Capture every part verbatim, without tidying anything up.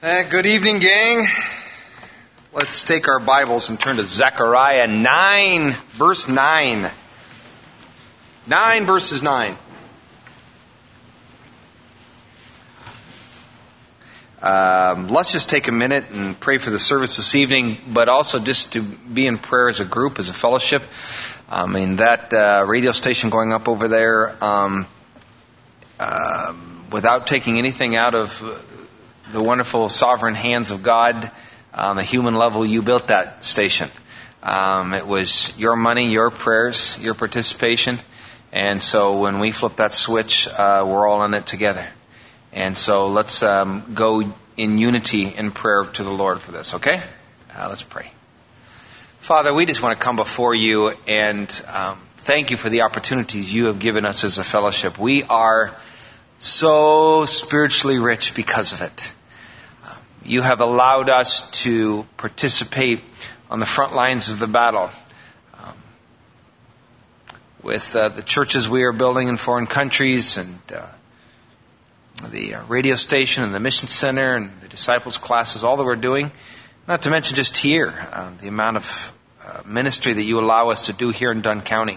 Uh, good evening, gang. Let's take our Bibles and turn to Zechariah nine, verse nine. nine verses nine. Um, let's just take a minute and pray for the service this evening, but also just to be in prayer as a group, as a fellowship. I mean, that uh, radio station going up over there, um, uh, without taking anything out of the wonderful sovereign hands of God, on the human level, you built that station. Um, it was your money, your prayers, your participation. And so when we flip that switch, uh, we're all in it together. And so let's um, go in unity in prayer to the Lord for this, okay? Uh, let's pray. Father, we just want to come before you and um, thank you for the opportunities you have given us as a fellowship. We are so spiritually rich because of it. Uh, you have allowed us to participate on the front lines of the battle um, with uh, the churches we are building in foreign countries and uh, the radio station and the mission center and the disciples classes, all that we're doing. Not to mention just here, uh, the amount of uh, ministry that you allow us to do here in Dunn County.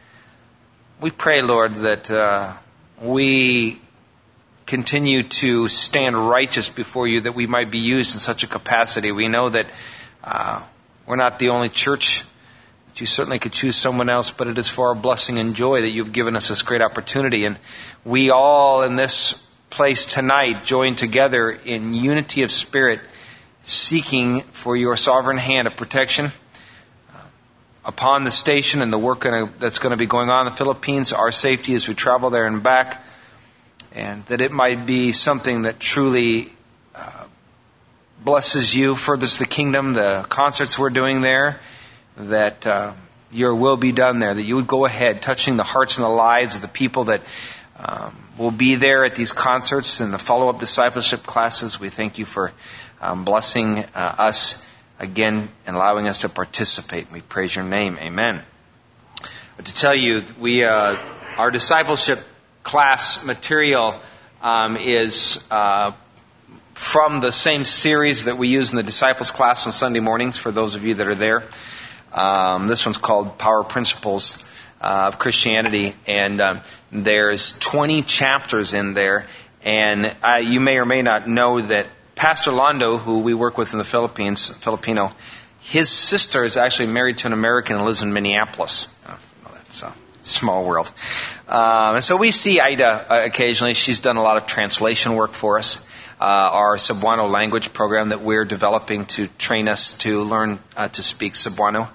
We pray, Lord, that uh, we continue to stand righteous before you, that we might be used in such a capacity. We know that uh, we're not the only church, that you certainly could choose someone else, but it is for our blessing and joy that you've given us this great opportunity. And we all in this place tonight join together in unity of spirit, seeking for your sovereign hand of protection uh, upon the station and the work gonna, that's going to be going on in the Philippines, our safety as we travel there and back, and that it might be something that truly uh, blesses you, furthers the kingdom, the concerts we're doing there, that uh, your will be done there, that you would go ahead touching the hearts and the lives of the people that um, will be there at these concerts and the follow-up discipleship classes. We thank you for um, blessing uh, us again and allowing us to participate. We praise your name. Amen. But to tell you, we uh, our discipleship class material um, is uh, from the same series that we use in the disciples class on Sunday mornings for those of you that are there. Um, this one's called Power Principles uh, of Christianity, and um, there's twenty chapters in there, and uh, you may or may not know that Pastor Londo, who we work with in the Philippines, Filipino, his sister is actually married to an American and lives in Minneapolis. I don't know that, so small world. Um, and so we see Ida uh, occasionally. She's done a lot of translation work for us. Uh, our Cebuano language program that we're developing to train us to learn uh, to speak Cebuano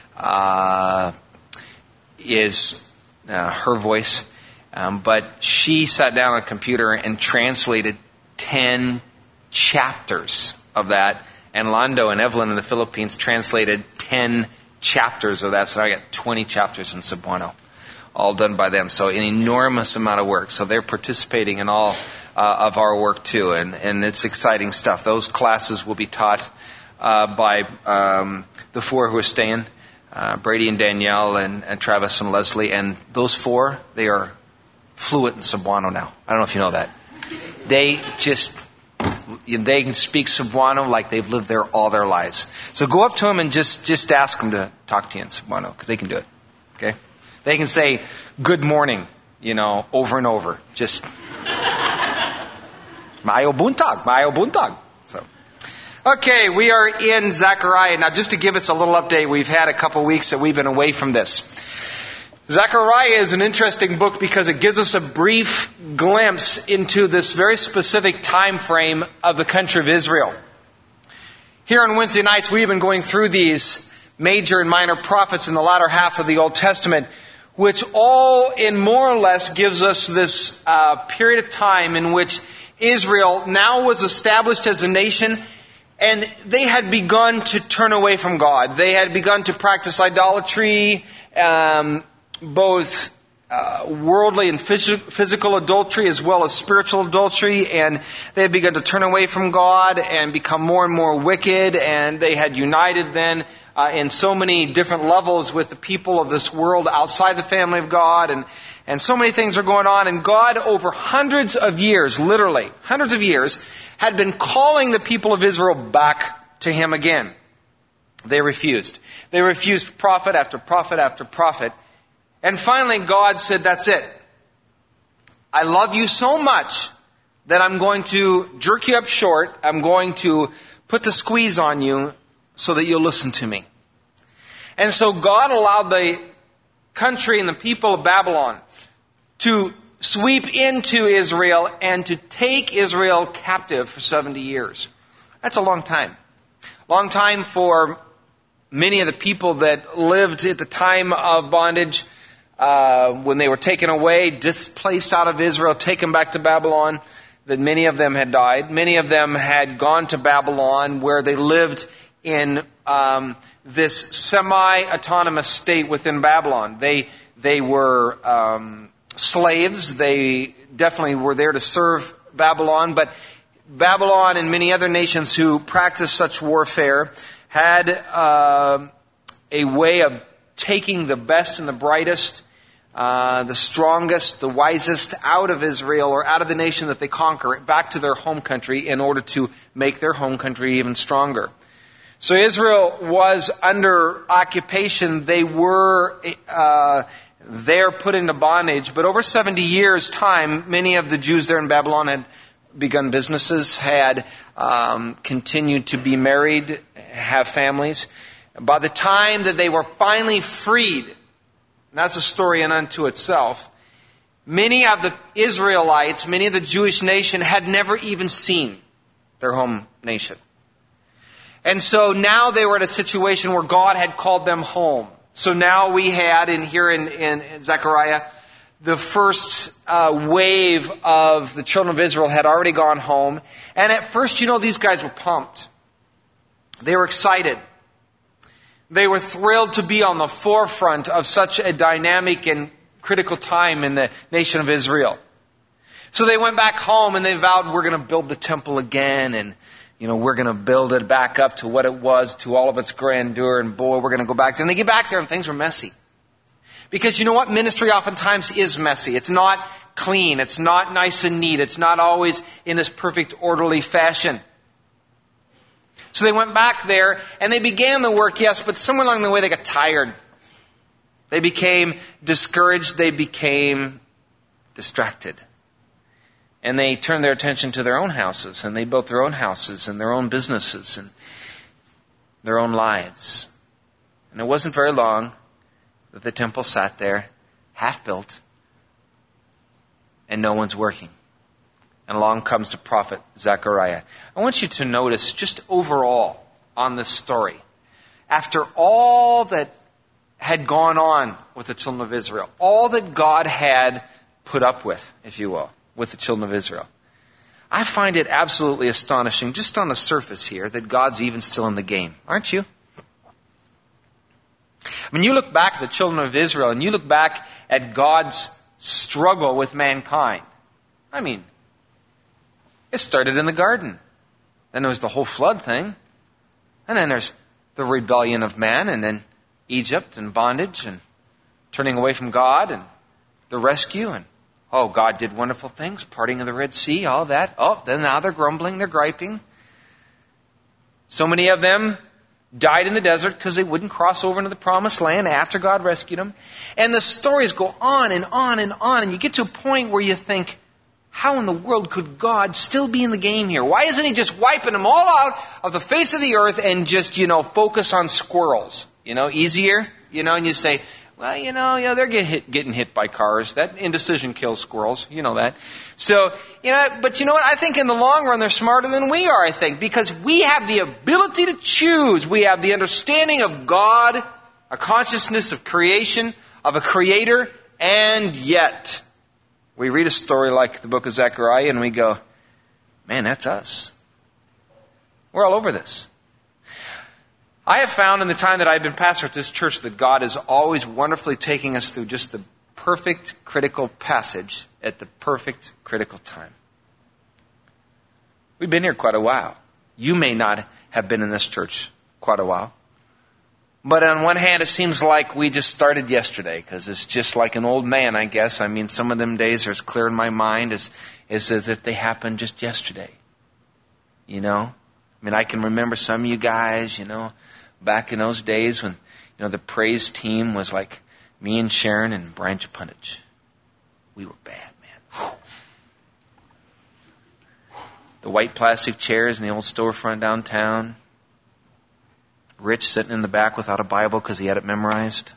uh, is uh, her voice. Um, but she sat down on a computer and translated ten chapters of that. And Londo and Evelyn in the Philippines translated ten chapters of that. So I got twenty chapters in Cebuano, all done by them. So an enormous amount of work. So they're participating in all uh, of our work too. And, and it's exciting stuff. Those classes will be taught uh, by um, the four who are staying, uh, Brady and Danielle and, and Travis and Leslie. And those four, they are fluent in Cebuano now. I don't know if you know that. They just, they can speak Cebuano like they've lived there all their lives. So go up to them and just, just ask them to talk to you in Cebuano, because they can do it. Okay? They can say, good morning, you know, over and over. Just, Maayong buntag, maayong buntag. So, okay, we are in Zechariah. Now, just to give us a little update, we've had a couple weeks that we've been away from this. Zechariah is an interesting book because it gives us a brief glimpse into this very specific time frame of the country of Israel. Here on Wednesday nights, we've been going through these major and minor prophets in the latter half of the Old Testament, which all in more or less gives us this uh, period of time in which Israel now was established as a nation, and they had begun to turn away from God. They had begun to practice idolatry, um, both uh, worldly and phys- physical adultery as well as spiritual adultery, and they had begun to turn away from God and become more and more wicked, and they had united then uh, in so many different levels with the people of this world outside the family of God, and And so many things are going on, and God, over hundreds of years, literally, hundreds of years, had been calling the people of Israel back to Him again. They refused. They refused prophet after prophet after prophet. And finally God said, that's it. I love you so much that I'm going to jerk you up short. I'm going to put the squeeze on you so that you'll listen to me. And so God allowed the country and the people of Babylon to sweep into Israel and to take Israel captive for seventy years. That's a long time. Long time for many of the people that lived at the time of bondage, uh, when they were taken away, displaced out of Israel, taken back to Babylon, that many of them had died. Many of them had gone to Babylon, where they lived in um, this semi-autonomous state within Babylon. They they were um, slaves. They definitely were there to serve Babylon, but Babylon and many other nations who practiced such warfare had uh, a way of taking the best and the brightest, uh, the strongest, the wisest out of Israel or out of the nation that they conquer back to their home country in order to make their home country even stronger. So Israel was under occupation. They were uh, there put into bondage. But over seventy years' time, many of the Jews there in Babylon had begun businesses, had um, continued to be married, have families. By the time that they were finally freed, and that's a story in unto itself, many of the Israelites, many of the Jewish nation had never even seen their home nation. And so now they were at a situation where God had called them home. So now we had, in here in, in Zechariah, the first uh, wave of the children of Israel had already gone home. And at first, you know, these guys were pumped. They were excited. They were thrilled to be on the forefront of such a dynamic and critical time in the nation of Israel. So they went back home and they vowed, we're going to build the temple again, and you know, we're going to build it back up to what it was, to all of its grandeur, and boy, we're going to go back there. And they get back there and things were messy. Because you know what? Ministry oftentimes is messy. It's not clean. It's not nice and neat. It's not always in this perfect, orderly fashion. So they went back there and they began the work, yes, but somewhere along the way they got tired. They became discouraged. They became distracted. And they turned their attention to their own houses, and they built their own houses and their own businesses and their own lives. And it wasn't very long that the temple sat there, half built, and no one's working. And along comes the prophet Zechariah. I want you to notice just overall on this story, after all that had gone on with the children of Israel, all that God had put up with, if you will, with the children of Israel, I find it absolutely astonishing, just on the surface here, that God's even still in the game. Aren't you? When you look back at the children of Israel and you look back at God's struggle with mankind, I mean, it started in the garden. Then there was the whole flood thing. And then there's the rebellion of man, and then Egypt and bondage and turning away from God and the rescue. And oh, God did wonderful things, parting of the Red Sea, all that. Oh, then now they're grumbling, they're griping. So many of them died in the desert because they wouldn't cross over into the promised land after God rescued them. And the stories go on and on and on. And you get to a point where you think, how in the world could God still be in the game here? Why isn't He just wiping them all out of the face of the earth and just, you know, focus on squirrels? You know, easier? You know, and you say, well, you know, you know, they're getting hit, getting hit by cars. That indecision kills squirrels. You know that. So, you know, but you know what? I think in the long run, they're smarter than we are, I think, because we have the ability to choose. We have the understanding of God, a consciousness of creation, of a creator, and yet we read a story like the book of Zechariah and we go, man, that's us. We're all over this. I have found in the time that I've been pastor at this church that God is always wonderfully taking us through just the perfect critical passage at the perfect critical time. We've been here quite a while. You may not have been in this church quite a while. But on one hand, it seems like we just started yesterday, because it's just like an old man, I guess. I mean, some of them days are as clear in my mind as, as, as if they happened just yesterday. You know? I mean, I can remember some of you guys, you know, back in those days when, you know, the praise team was like me and Sharon and Brian Chapunich. We were bad, man. Whew. The white plastic chairs in the old storefront downtown. Rich sitting in the back without a Bible because he had it memorized.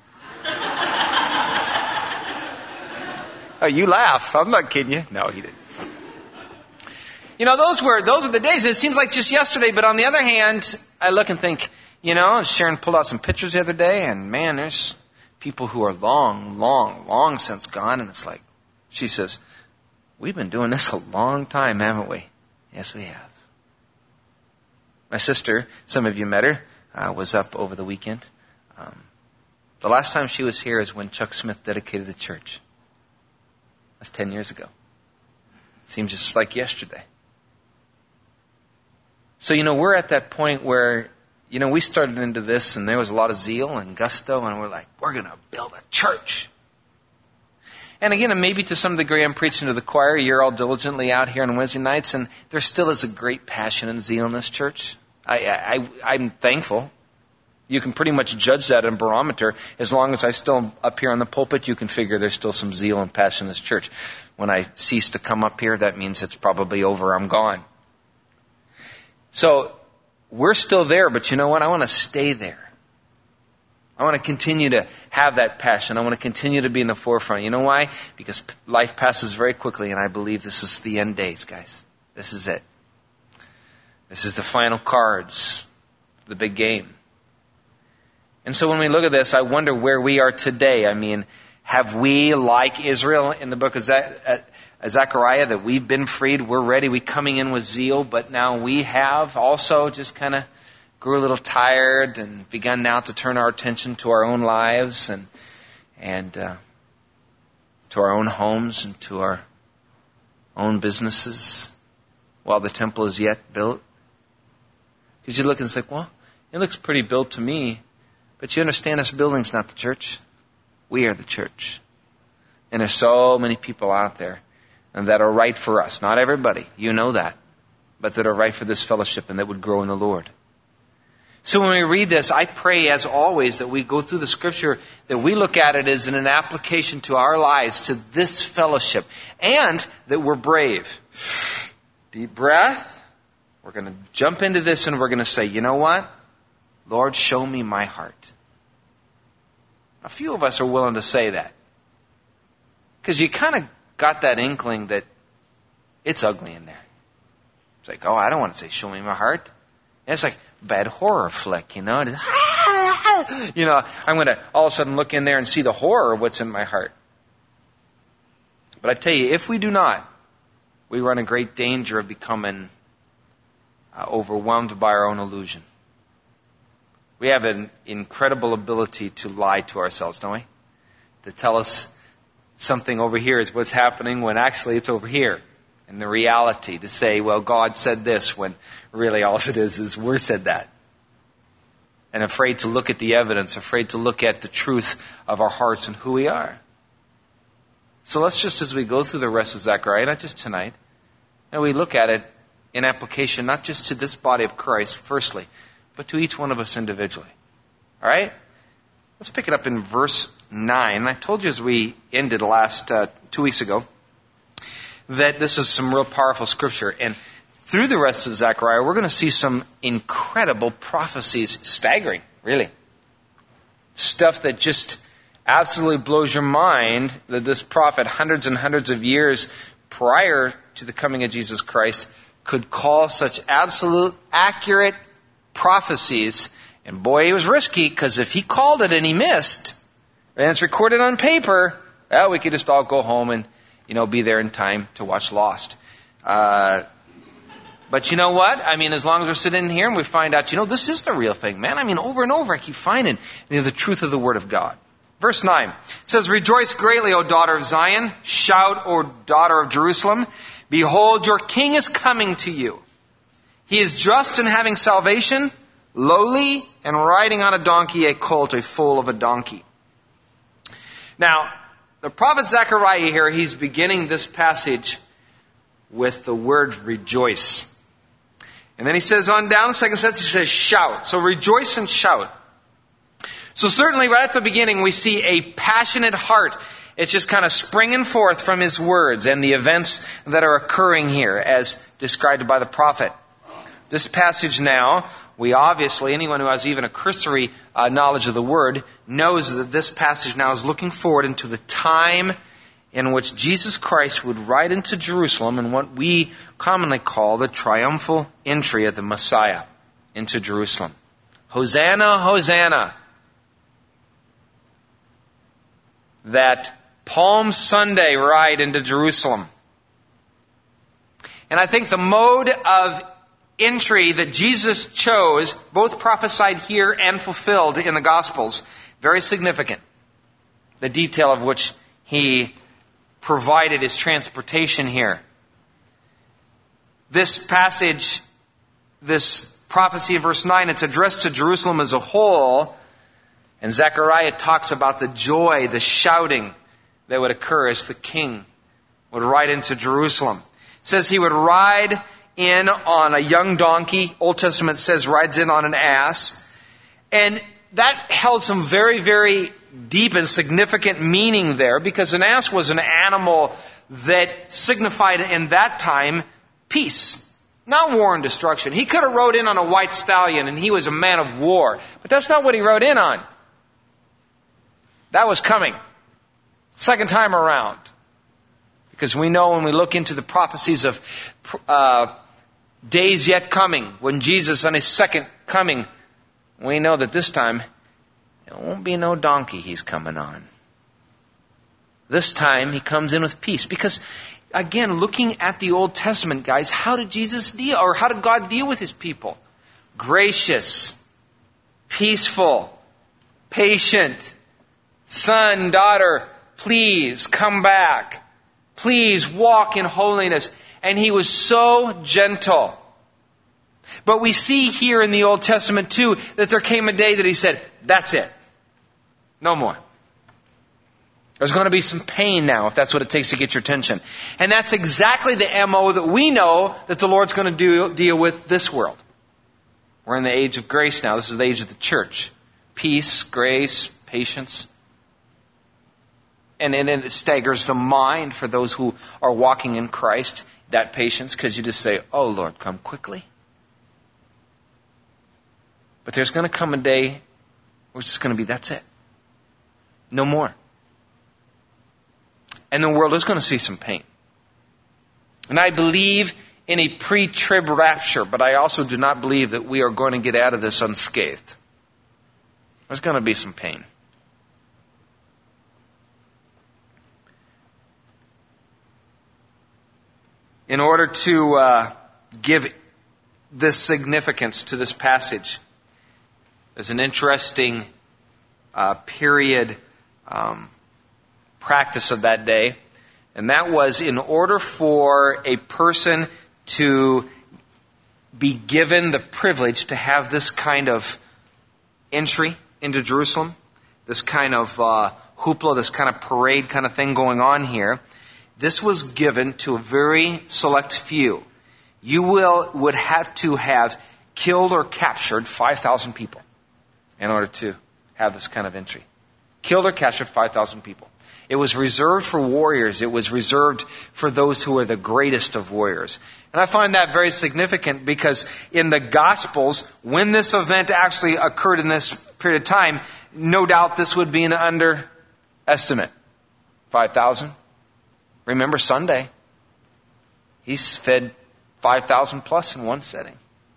Oh, you laugh. I'm not kidding you. No, he didn't. You know, those were those were the days. It seems like just yesterday, but on the other hand, I look and think, you know, Sharon pulled out some pictures the other day, and man, there's people who are long, long, long since gone, and it's like, she says, we've been doing this a long time, haven't we? Yes, we have. My sister, some of you met her, uh, was up over the weekend. Um, the last time she was here is when Chuck Smith dedicated the church. That's ten years ago. Seems just like yesterday. So, you know, we're at that point where, you know, we started into this and there was a lot of zeal and gusto, and we're like, we're going to build a church. And again, maybe to some degree I'm preaching to the choir. You're all diligently out here on Wednesday nights, and there still is a great passion and zeal in this church. I, I, I'm thankful. You can pretty much judge that in barometer. As long as I still up here on the pulpit, you can figure there's still some zeal and passion in this church. When I cease to come up here, that means it's probably over. I'm gone. So we're still there, but you know what? I want to stay there. I want to continue to have that passion. I want to continue to be in the forefront. You know why? Because life passes very quickly, and I believe this is the end days, guys. This is it. This is the final cards, the big game. And so when we look at this, I wonder where we are today. I mean, have we, like Israel in the book of Zechariah, that we've been freed, we're ready, we're coming in with zeal, but now we have also just kind of grew a little tired and begun now to turn our attention to our own lives and and uh, to our own homes and to our own businesses while the temple is yet built. Because you look and it's like, well, it looks pretty built to me, but you understand this building's not the church. We are the church. And there's so many people out there and that are right for us. Not everybody, you know that, but that are right for this fellowship and that would grow in the Lord. So when we read this, I pray, as always, that we go through the Scripture, that we look at it as an application to our lives, to this fellowship, and that we're brave. Deep breath. We're going to jump into this and we're going to say, you know what? Lord, show me my heart. A few of us are willing to say that. Because you kind of got that inkling that it's ugly in there. It's like, oh, I don't want to say, show me my heart. And it's like a bad horror flick, you know. You know, I'm going to all of a sudden look in there and see the horror of what's in my heart. But I tell you, if we do not, we run a great danger of becoming uh, overwhelmed by our own illusion. We have an incredible ability to lie to ourselves, don't we? To tell us something over here is what's happening when actually it's over here. And the reality to say, well, God said this, when really all it is is we said that. And afraid to look at the evidence, afraid to look at the truth of our hearts and who we are. So let's just, as we go through the rest of Zechariah, not just tonight, and we look at it in application, not just to this body of Christ, firstly, but to each one of us individually. All right? Let's pick it up in verse nine. I told you as we ended last uh, two weeks ago that this is some real powerful scripture. And through the rest of Zechariah, we're going to see some incredible prophecies, staggering, really. Stuff that just absolutely blows your mind, that this prophet, hundreds and hundreds of years prior to the coming of Jesus Christ, could call such absolute, accurate prophecies. And boy, he was risky, because if he called it and he missed, and it's recorded on paper, well, we could just all go home and, you know, be there in time to watch Lost. Uh, but you know what? I mean, as long as we're sitting in here and we find out, you know, this is the real thing, man. I mean, over and over I keep finding, you know, the truth of the Word of God. Verse nine says, "Rejoice greatly, O daughter of Zion. Shout, O daughter of Jerusalem. Behold, your king is coming to you. He is just and having salvation, lowly and riding on a donkey, a colt, a foal of a donkey. Now, the prophet Zechariah here, he's beginning this passage with the word rejoice. And then he says on down the second sentence, he says shout. So rejoice and shout. So certainly right at the beginning we see a passionate heart. It's just kind of springing forth from his words and the events that are occurring here as described by the prophet. This passage now, we obviously, anyone who has even a cursory uh, knowledge of the word, knows that this passage now is looking forward into the time in which Jesus Christ would ride into Jerusalem in what we commonly call the triumphal entry of the Messiah into Jerusalem. Hosanna, Hosanna. That Palm Sunday ride into Jerusalem. And I think the mode of entry that Jesus chose, both prophesied here and fulfilled in the Gospels, very significant. The detail of which he provided his transportation here. This passage, this prophecy in verse nine, it's addressed to Jerusalem as a whole, and Zechariah talks about the joy, the shouting that would occur as the king would ride into Jerusalem. It says he would ride in on a young donkey. Old Testament says rides in on an ass. And that held some very, very deep and significant meaning there, because an ass was an animal that signified in that time peace, not war and destruction. He could have rode in on a white stallion and he was a man of war, but that's not what he rode in on. That was coming. Second time around. Because we know when we look into the prophecies of uh, days yet coming, when Jesus on his second coming, we know that this time it won't be no donkey he's coming on. This time he comes in with peace. Because again, looking at the Old Testament, guys, how did Jesus deal, or how did God deal with his people? Gracious, peaceful, patient. Son, daughter, please come back. Please walk in holiness. And he was so gentle. But we see here in the Old Testament too that there came a day that he said, that's it. No more. There's going to be some pain now if that's what it takes to get your attention. And that's exactly the M O that we know that the Lord's going to do, deal with this world. We're in the age of grace now. This is the age of the church. Peace, grace, patience. And then it staggers the mind for those who are walking in Christ, that patience, because you just say, oh Lord, come quickly. But there's going to come a day where it's just going to be, that's it. No more. And the world is going to see some pain. And I believe in a pre-trib rapture, but I also do not believe that we are going to get out of this unscathed. There's going to be some pain. In order to uh, give this significance to this passage, there's an interesting uh, period um, practice of that day, and that was in order for a person to be given the privilege to have this kind of entry into Jerusalem, this kind of uh, hoopla, this kind of parade kind of thing going on here. This was given to a very select few. You will would have to have killed or captured five thousand people in order to have this kind of entry. Killed or captured five thousand people. It was reserved for warriors. It was reserved for those who were the greatest of warriors. And I find that very significant because in the Gospels, when this event actually occurred in this period of time, no doubt this would be an underestimate. five thousand. Remember Sunday. He's fed five thousand plus in one setting.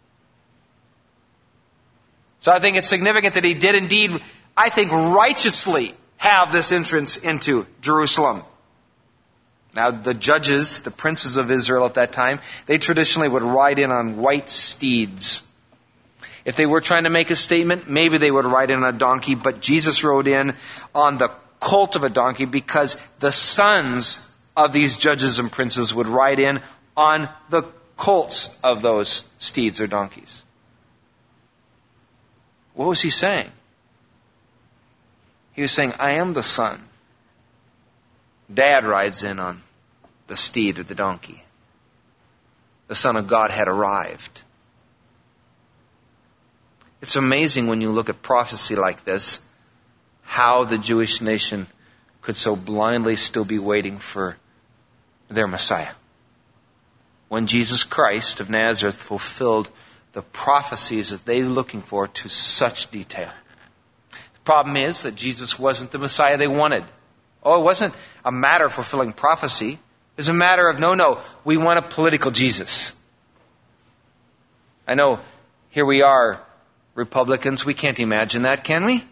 So I think it's significant that he did indeed, I think, righteously have this entrance into Jerusalem. Now, the judges, the princes of Israel at that time, they traditionally would ride in on white steeds. If they were trying to make a statement, maybe they would ride in on a donkey, but Jesus rode in on the colt of a donkey because the sons of these judges and princes would ride in on the colts of those steeds or donkeys. What was he saying? He was saying, I am the Son. Dad rides in on the steed or the donkey. The Son of God had arrived. It's amazing when you look at prophecy like this, how the Jewish nation could so blindly still be waiting for their Messiah. When Jesus Christ of Nazareth fulfilled the prophecies that they were looking for to such detail. The problem is that Jesus wasn't the Messiah they wanted. Oh, it wasn't a matter of fulfilling prophecy. It was a matter of, no, no, we want a political Jesus. I know here we are, Republicans, we can't imagine that, can we?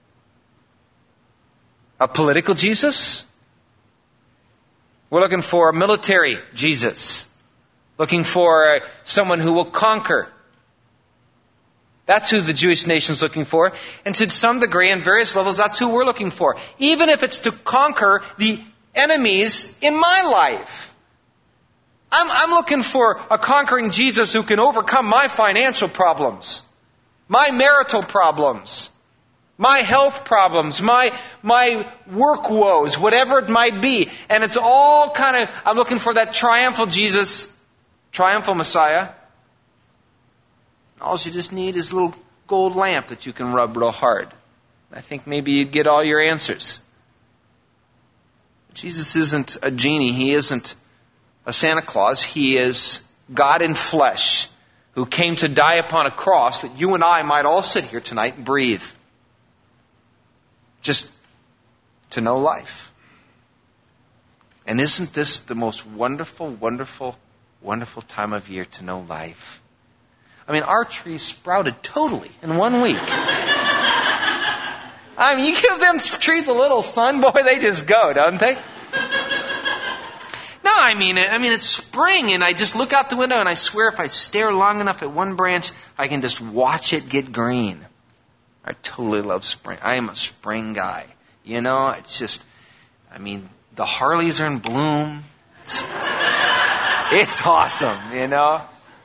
A political Jesus? We're looking for a military Jesus. Looking for someone who will conquer. That's who the Jewish nation's looking for. And to some degree, in various levels, that's who we're looking for. Even if it's to conquer the enemies in my life. I'm, I'm looking for a conquering Jesus who can overcome my financial problems, my marital problems, my health problems, my, my work woes, whatever it might be. And it's all kind of, I'm looking for that triumphal Jesus, triumphal Messiah. All you just need is a little gold lamp that you can rub real hard. I think maybe you'd get all your answers. Jesus isn't a genie. He isn't a Santa Claus. He is God in flesh who came to die upon a cross that you and I might all sit here tonight and breathe. Just to know life. And isn't this the most wonderful, wonderful, wonderful time of year to know life? I mean, our trees sprouted totally in one week. I mean, you give them trees a little sun, boy, they just go, don't they? No, I mean, I mean, it's spring, and I just look out the window, and I swear if I stare long enough at one branch, I can just watch it get green. I totally love spring. I am a spring guy. You know, it's just, I mean, the Harleys are in bloom. It's, it's awesome, you know.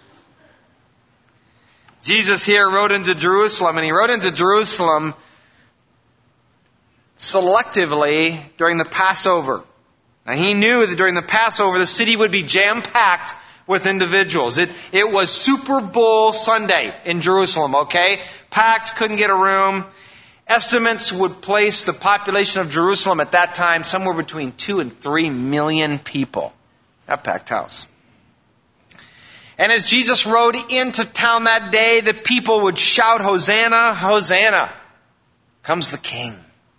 Jesus here rode into Jerusalem, and he rode into Jerusalem selectively during the Passover. Now, he knew that during the Passover, the city would be jam-packed with individuals. It, it was Super Bowl Sunday in Jerusalem, okay? Packed, couldn't get a room. Estimates would place the population of Jerusalem at that time somewhere between two and three million people. That packed house. And as Jesus rode into town that day, the people would shout, Hosanna, Hosanna. Comes the King.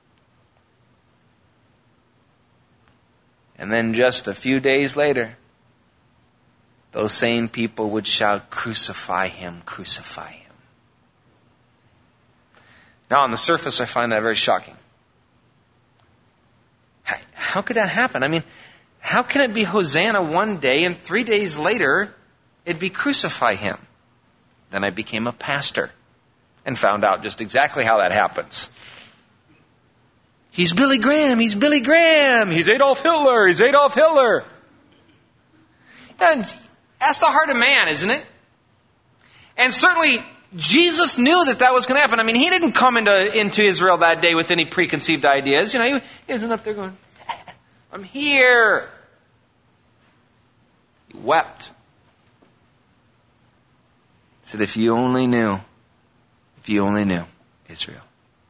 And then just a few days later, those same people would shout, crucify him, crucify him. Now, on the surface, I find that very shocking. How could that happen? I mean, how can it be Hosanna one day and three days later, it'd be crucify him? Then I became a pastor and found out just exactly how that happens. He's Billy Graham, he's Billy Graham, he's Adolf Hitler, he's Adolf Hitler. And that's the heart of man, isn't it? And certainly, Jesus knew that that was going to happen. I mean, he didn't come into, into Israel that day with any preconceived ideas. You know, he, he wasn't up there going, I'm here. He wept. He said, if you only knew, if you only knew Israel.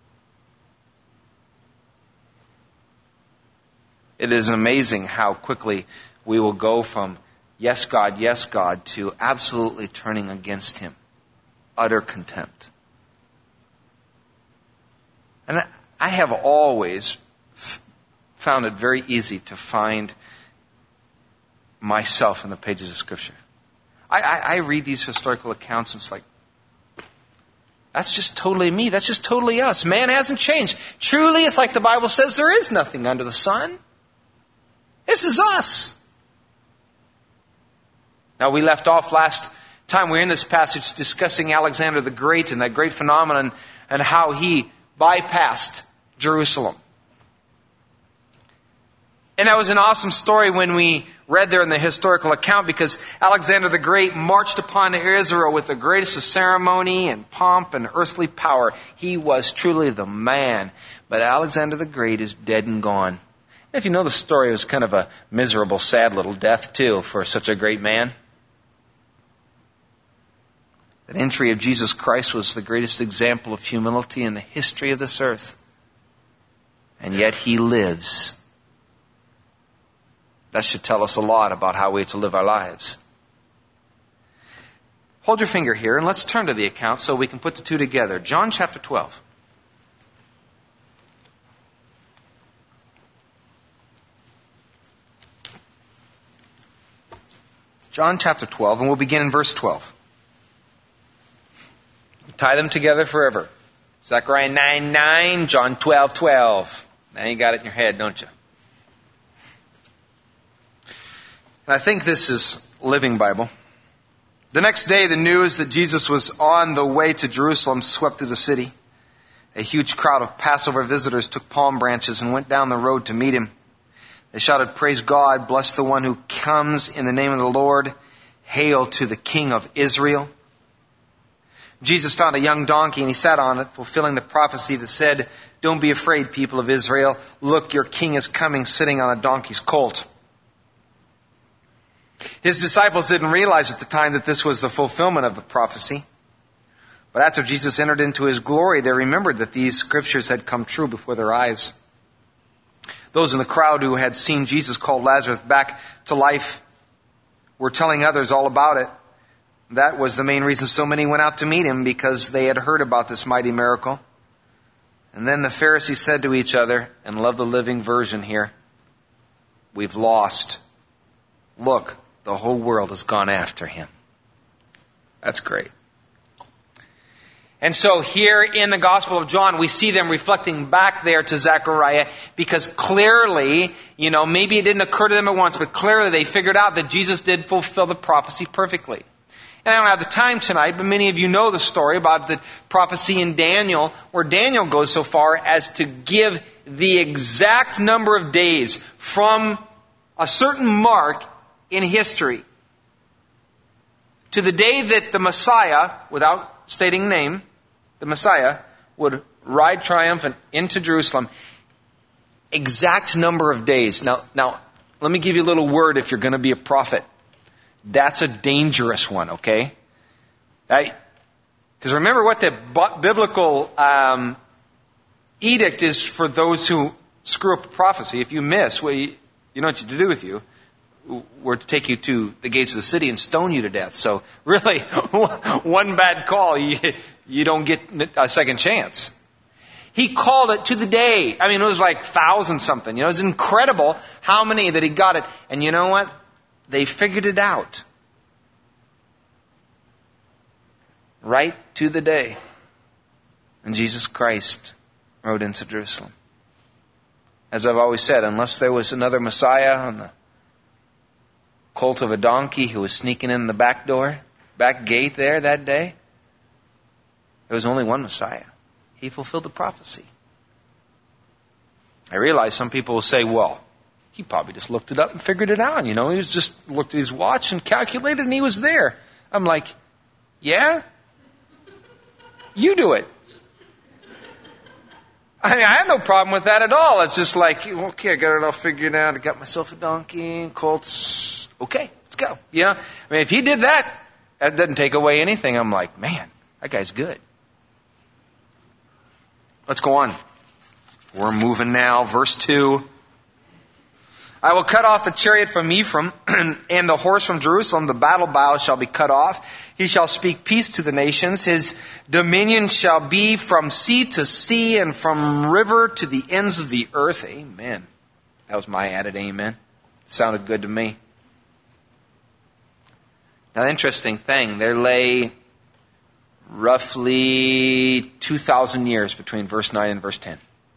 It is amazing how quickly we will go from yes, God, yes, God, to absolutely turning against him. Utter contempt. And I have always f- found it very easy to find myself in the pages of Scripture. I, I, I read these historical accounts and it's like, that's just totally me. That's just totally us. Man hasn't changed. Truly, it's like the Bible says, there is nothing under the sun. This is us. Now, we left off last time we were in this passage discussing Alexander the Great and that great phenomenon and how he bypassed Jerusalem. And that was an awesome story when we read there in the historical account, because Alexander the Great marched upon Israel with the greatest of ceremony and pomp and earthly power. He was truly the man. But Alexander the Great is dead and gone. If you know the story, it was kind of a miserable, sad little death too for such a great man. The entry of Jesus Christ was the greatest example of humility in the history of this earth. And yet He lives. That should tell us a lot about how we are to live our lives. Hold your finger here and let's turn to the account so we can put the two together. John chapter twelve. John chapter twelve, and we'll begin in verse twelve. Tie them together forever. Zechariah nine nine, John twelve twelve. Now you got it in your head, don't you? And I think this is Living Bible. The next day, the news that Jesus was on the way to Jerusalem swept through the city. A huge crowd of Passover visitors took palm branches and went down the road to meet Him. They shouted, "Praise God, bless the one who comes in the name of the Lord. Hail to the King of Israel." Jesus found a young donkey and He sat on it, fulfilling the prophecy that said, "Don't be afraid, people of Israel. Look, your king is coming, sitting on a donkey's colt." His disciples didn't realize at the time that this was the fulfillment of the prophecy. But after Jesus entered into His glory, they remembered that these scriptures had come true before their eyes. Those in the crowd who had seen Jesus call Lazarus back to life were telling others all about it. That was the main reason so many went out to meet Him, because they had heard about this mighty miracle. And then the Pharisees said to each other, and love the Living Version here, "We've lost. Look, the whole world has gone after Him." That's great. And so here in the Gospel of John, we see them reflecting back there to Zechariah, because clearly, you know, maybe it didn't occur to them at once, but clearly they figured out that Jesus did fulfill the prophecy perfectly. And I don't have the time tonight, but many of you know the story about the prophecy in Daniel, where Daniel goes so far as to give the exact number of days from a certain mark in history to the day that the Messiah, without stating name, the Messiah would ride triumphant into Jerusalem. Exact number of days. Now, now, let me give you a little word if you're going to be a prophet. That's a dangerous one, okay? Right? Because remember what the biblical um, edict is for those who screw up a prophecy. If you miss, well, you, you know what to do with you. We're to take you to the gates of the city and stone you to death. So really, one bad call, you, you don't get a second chance. He called it to the day. I mean, it was like thousand something. You know, it's incredible how many that he got it. And you know what? They figured it out. Right to the day. And Jesus Christ rode into Jerusalem. As I've always said, unless there was another Messiah on the colt of a donkey who was sneaking in the back door, back gate there that day, there was only one Messiah. He fulfilled the prophecy. I realize some people will say, well, he probably just looked it up and figured it out. You know, he was just looked at his watch and calculated and he was there. I'm like, yeah? You do it. I mean, I have no problem with that at all. It's just like, okay, I got it all figured out. I got myself a donkey and colts. Okay, let's go. You know, I mean, if he did that, that doesn't take away anything. I'm like, man, that guy's good. Let's go on. We're moving now. Verse two. I will cut off the chariot from Ephraim and the horse from Jerusalem. The battle bow shall be cut off. He shall speak peace to the nations. His dominion shall be from sea to sea and from river to the ends of the earth. Amen. That was my added amen. Sounded good to me. Now, the interesting thing, there lay roughly two thousand years between verse nine and verse ten.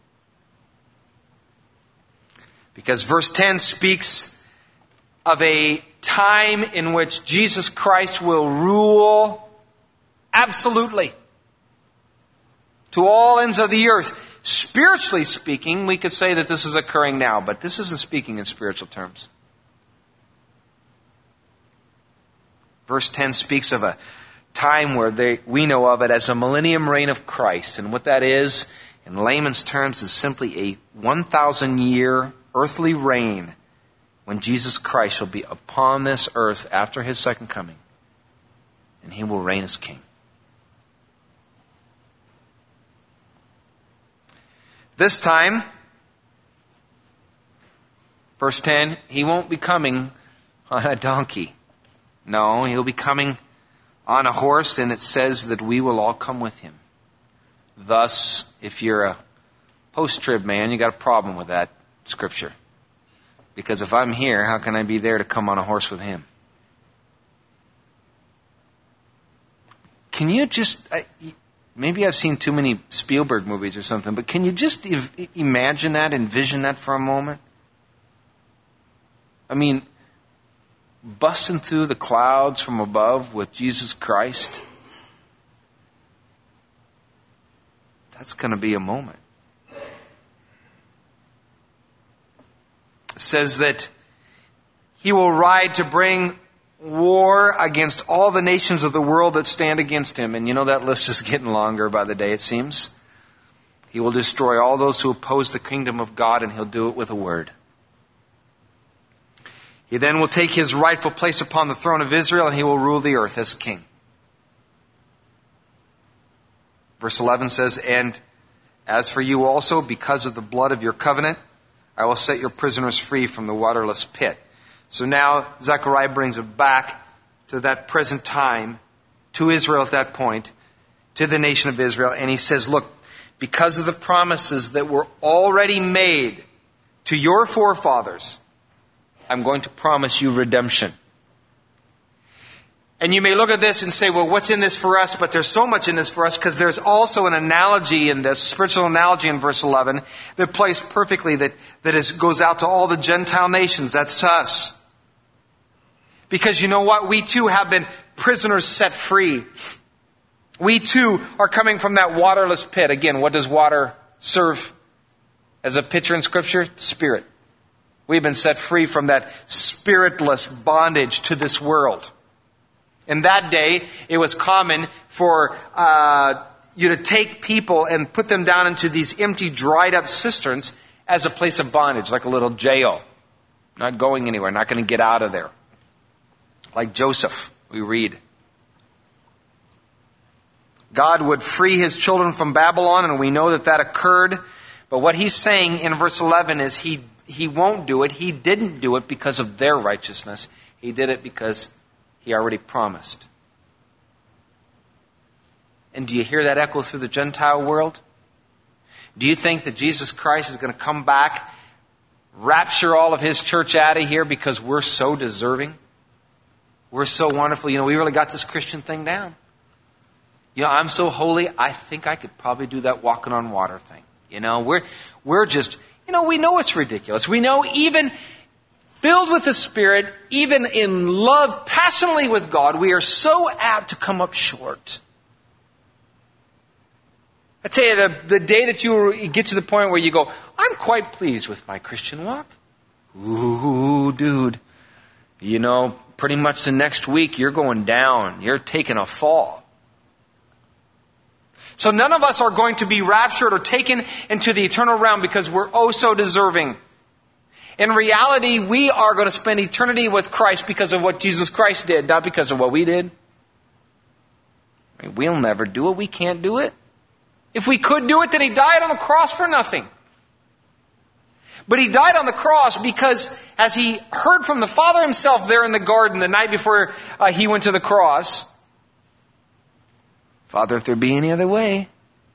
Because verse ten speaks of a time in which Jesus Christ will rule absolutely. to all ends of the earth. Spiritually speaking, we could say that this is occurring now, but this isn't speaking in spiritual terms. Verse ten speaks of a time where they, we know of it as a millennium reign of Christ. And what that is, in layman's terms, is simply a one thousand year earthly reign when Jesus Christ shall be upon this earth after His second coming. And He will reign as King. This time, verse ten, He won't be coming on a donkey. No, He'll be coming on a horse, and it says that we will all come with Him. Thus, if you're a post-trib man, you got a problem with that scripture. Because if I'm here, how can I be there to come on a horse with Him? Can you just, I, maybe I've seen too many Spielberg movies or something, but can you just ev- imagine that, envision that for a moment? I mean, busting through the clouds from above with Jesus Christ. That's going to be a moment. It says that He will ride to bring war against all the nations of the world that stand against Him. And you know that list is getting longer by the day, it seems. He will destroy all those who oppose the kingdom of God, and He'll do it with a word. He then will take His rightful place upon the throne of Israel, and He will rule the earth as King. Verse eleven says, "And as for you also, because of the blood of your covenant, I will set your prisoners free from the waterless pit." So now Zechariah brings it back to that present time, to Israel at that point, to the nation of Israel. And he says, look, because of the promises that were already made to your forefathers, I'm going to promise you redemption. And you may look at this and say, well, what's in this for us? But there's so much in this for us, because there's also an analogy in this, a spiritual analogy in verse eleven, that plays perfectly, that, that is, goes out to all the Gentile nations. That's to us. Because you know what? We too have been prisoners set free. We too are coming from that waterless pit. Again, what does water serve as a picture in Scripture? Spirit. We've been set free from that spiritless bondage to this world. In that day, it was common for uh, you to take people and put them down into these empty, dried-up cisterns as a place of bondage, like a little jail. Not going anywhere, not going to get out of there. Like Joseph, we read. God would free His children from Babylon, and we know that that occurred. But what He's saying in verse eleven is He He won't do it. He didn't do it because of their righteousness. He did it because He already promised. And do you hear that echo through the Gentile world? Do you think that Jesus Christ is going to come back, rapture all of His church out of here because we're so deserving? We're so wonderful. You know, we really got this Christian thing down. You know, I'm so holy, I think I could probably do that walking on water thing. You know, we're, we're just, you know, we know it's ridiculous. We know even filled with the Spirit, even in love passionately with God, we are so apt to come up short. I tell you, the, the day that you get to the point where you go, I'm quite pleased with my Christian walk. Ooh, dude. You know, pretty much the next week you're going down. You're taking a fall. So none of us are going to be raptured or taken into the eternal realm because we're oh so deserving. In reality, we are going to spend eternity with Christ because of what Jesus Christ did, not because of what we did. I mean, we'll never do it. We can't do it. If we could do it, then He died on the cross for nothing. But He died on the cross because as He heard from the Father Himself there in the garden the night before uh, He went to the cross, Father, if there be any other way.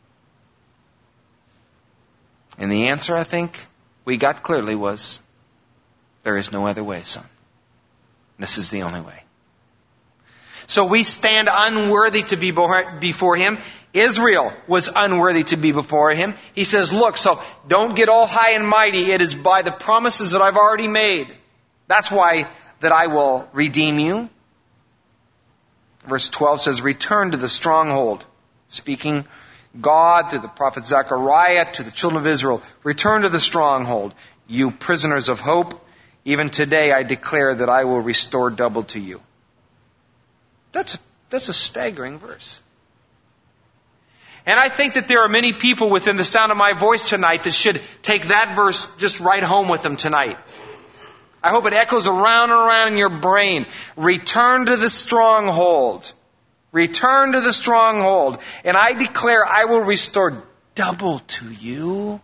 And the answer, I think, we got clearly was, there is no other way, son. This is the only way. So we stand unworthy to be before Him. Israel was unworthy to be before Him. He says, look, so don't get all high and mighty. It is by the promises that I've already made. That's why that I will redeem you. Verse twelve says, return to the stronghold. Speaking God, through the prophet Zechariah, to the children of Israel, return to the stronghold, you prisoners of hope. Even today I declare that I will restore double to you. That's, that's a staggering verse. And I think that there are many people within the sound of my voice tonight that should take that verse just right home with them tonight. I hope it echoes around and around in your brain. Return to the stronghold. Return to the stronghold. And I declare I will restore double to you.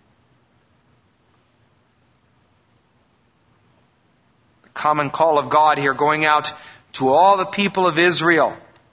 The common call of God here going out to all the people of Israel.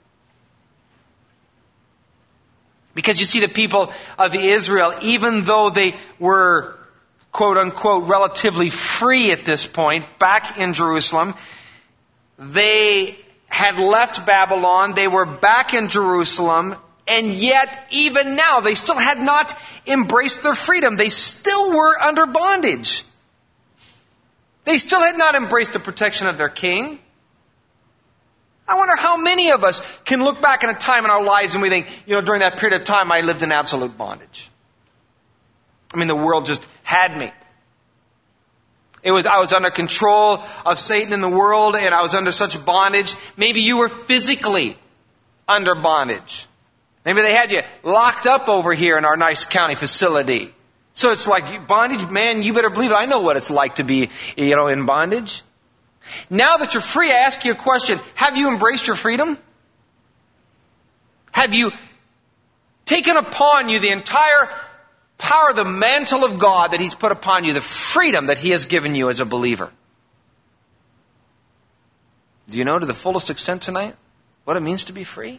Because you see, the people of Israel, even though they were, quote unquote, relatively free at this point, back in Jerusalem, they had left Babylon, they were back in Jerusalem, and yet, even now, they still had not embraced their freedom. They still were under bondage. They still had not embraced the protection of their king. I wonder how many of us can look back in a time in our lives and we think, you know, during that period of time I lived in absolute bondage. I mean, the world just had me. It was, I was under control of Satan in the world, and I was under such bondage. Maybe you were physically under bondage. Maybe they had you locked up over here in our nice county facility. So it's like bondage, man, you better believe it. I know what it's like to be, you know, in bondage. Now that you're free, I ask you a question. Have you embraced your freedom? Have you taken upon you the entire power, the mantle of God that He's put upon you, the freedom that He has given you as a believer? Do you know to the fullest extent tonight what it means to be free?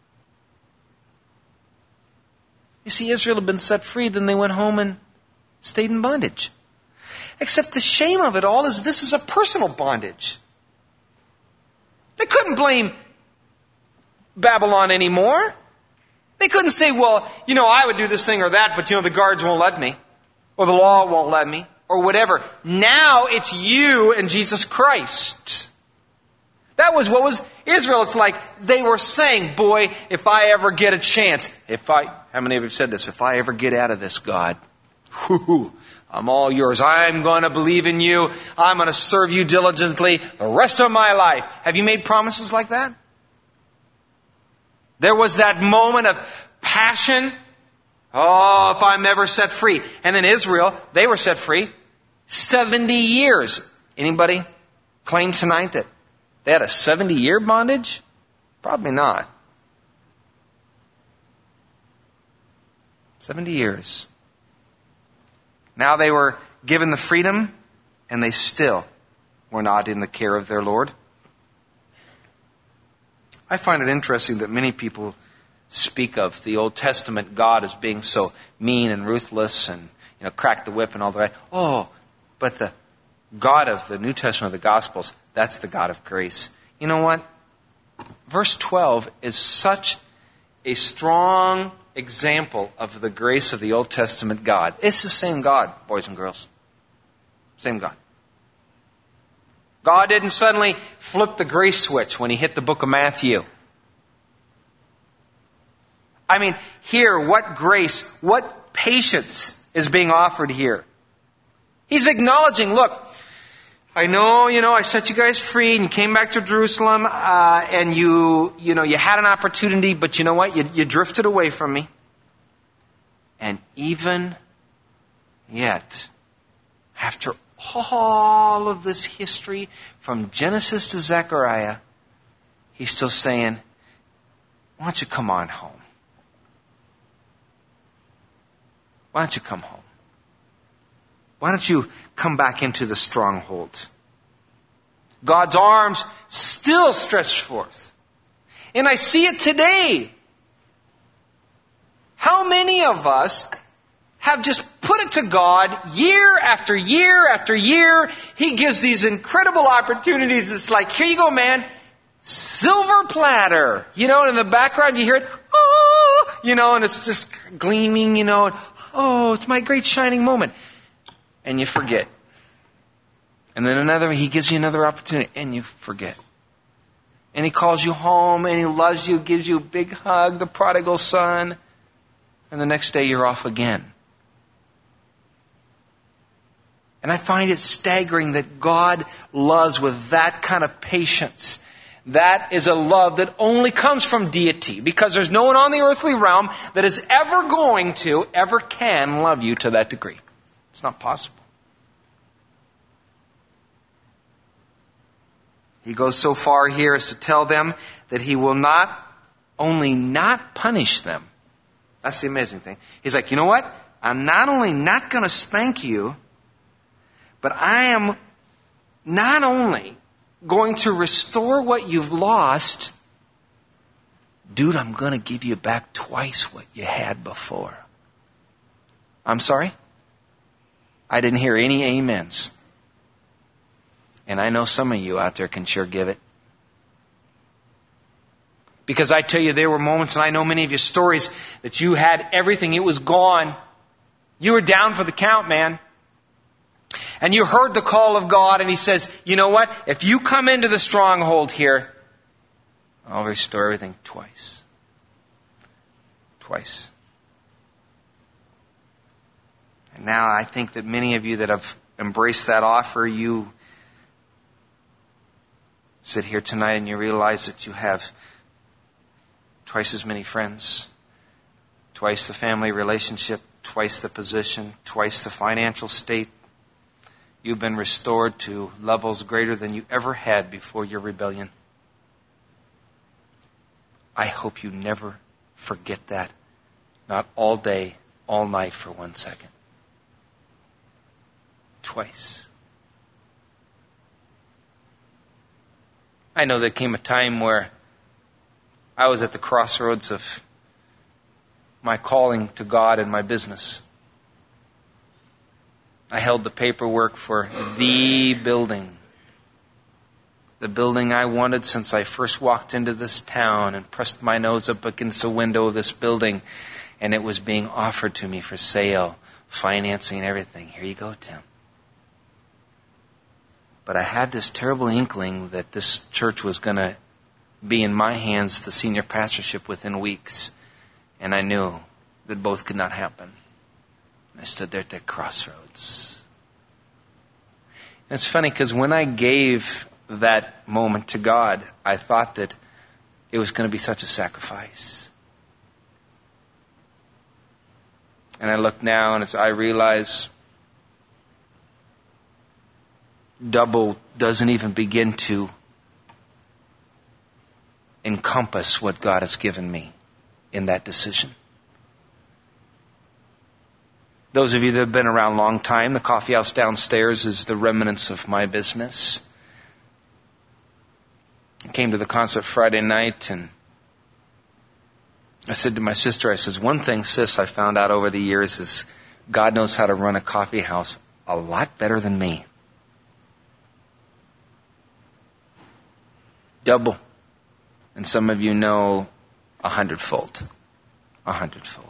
You see, Israel had been set free, then they went home and stayed in bondage. Except the shame of it all is this is a personal bondage. They couldn't blame Babylon anymore. They couldn't say, well, you know, I would do this thing or that, but you know, the guards won't let me. Or the law won't let me. Or whatever. Now it's you and Jesus Christ. That was what was Israel. It's like they were saying, boy, if I ever get a chance, if I, how many of you have said this? If I ever get out of this, God, whoo, I'm all yours. I'm going to believe in you. I'm going to serve you diligently the rest of my life. Have you made promises like that? There was that moment of passion. Oh, if I'm ever set free. And then Israel, they were set free. seventy years. Anybody claim tonight that they had a seventy year bondage? Probably not. seventy years. Now they were given the freedom, and they still were not in the care of their Lord. I find it interesting that many people speak of the Old Testament God as being so mean and ruthless and, you know, crack the whip and all that. Oh, but the God of the New Testament, of the Gospels, that's the God of grace. You know what? Verse twelve is such a strong example of the grace of the Old Testament God. It's the same God, boys and girls. Same God. God didn't suddenly flip the grace switch when He hit the book of Matthew. I mean, here, what grace, what patience is being offered here? He's acknowledging, look, I know, you know, I set you guys free and you came back to Jerusalem uh, and you, you know, you had an opportunity, but you know what? You, you drifted away from me. And even yet, after all of this history from Genesis to Zechariah, He's still saying, why don't you come on home? Why don't you come home? Why don't you come back into the stronghold? God's arms still stretched forth. And I see it today. How many of us have just put it to God year after year after year? He gives these incredible opportunities. It's like, here you go, man. Silver platter. You know, and in the background you hear it. Oh, you know, and it's just gleaming, you know. And, oh, it's my great shining moment. And you forget. And then another, He gives you another opportunity, and you forget. And He calls you home, and He loves you, gives you a big hug, the prodigal son. And the next day you're off again. And I find it staggering that God loves with that kind of patience. That is a love that only comes from deity, because there's no one on the earthly realm that is ever going to, ever can love you to that degree. It's not possible. He goes so far here as to tell them that he will not only not punish them. That's the amazing thing. He's like, you know what? I'm not only not going to spank you, but I am not only going to restore what you've lost, dude, I'm going to give you back twice what you had before. I'm sorry? I didn't hear any amens. And I know some of you out there can sure give it. Because I tell you, there were moments, and I know many of your stories, that you had everything. It was gone. You were down for the count, man. And you heard the call of God, and He says, you know what? If you come into the stronghold here, I'll restore everything twice. Twice. And now I think that many of you that have embraced that offer, you sit here tonight and you realize that you have twice as many friends, twice the family relationship, twice the position, twice the financial state. You've been restored to levels greater than you ever had before your rebellion. I hope you never forget that. Not all day, all night for one second. Twice. I know there came a time where I was at the crossroads of my calling to God and my business. I held the paperwork for the building. The building I wanted since I first walked into this town and pressed my nose up against the window of this building, and it was being offered to me for sale, financing and everything. Here you go, Tim. But I had this terrible inkling that this church was going to be in my hands, the senior pastorship, within weeks. And I knew that both could not happen. I stood there at that crossroads. And it's funny because when I gave that moment to God, I thought that it was going to be such a sacrifice. And I look now and as I realize double doesn't even begin to encompass what God has given me in that decision. Those of you that have been around a long time, the coffee house downstairs is the remnants of my business. I came to the concert Friday night and I said to my sister, I says, one thing, sis, I found out over the years is God knows how to run a coffee house a lot better than me. Double. And some of you know a hundredfold. A hundredfold.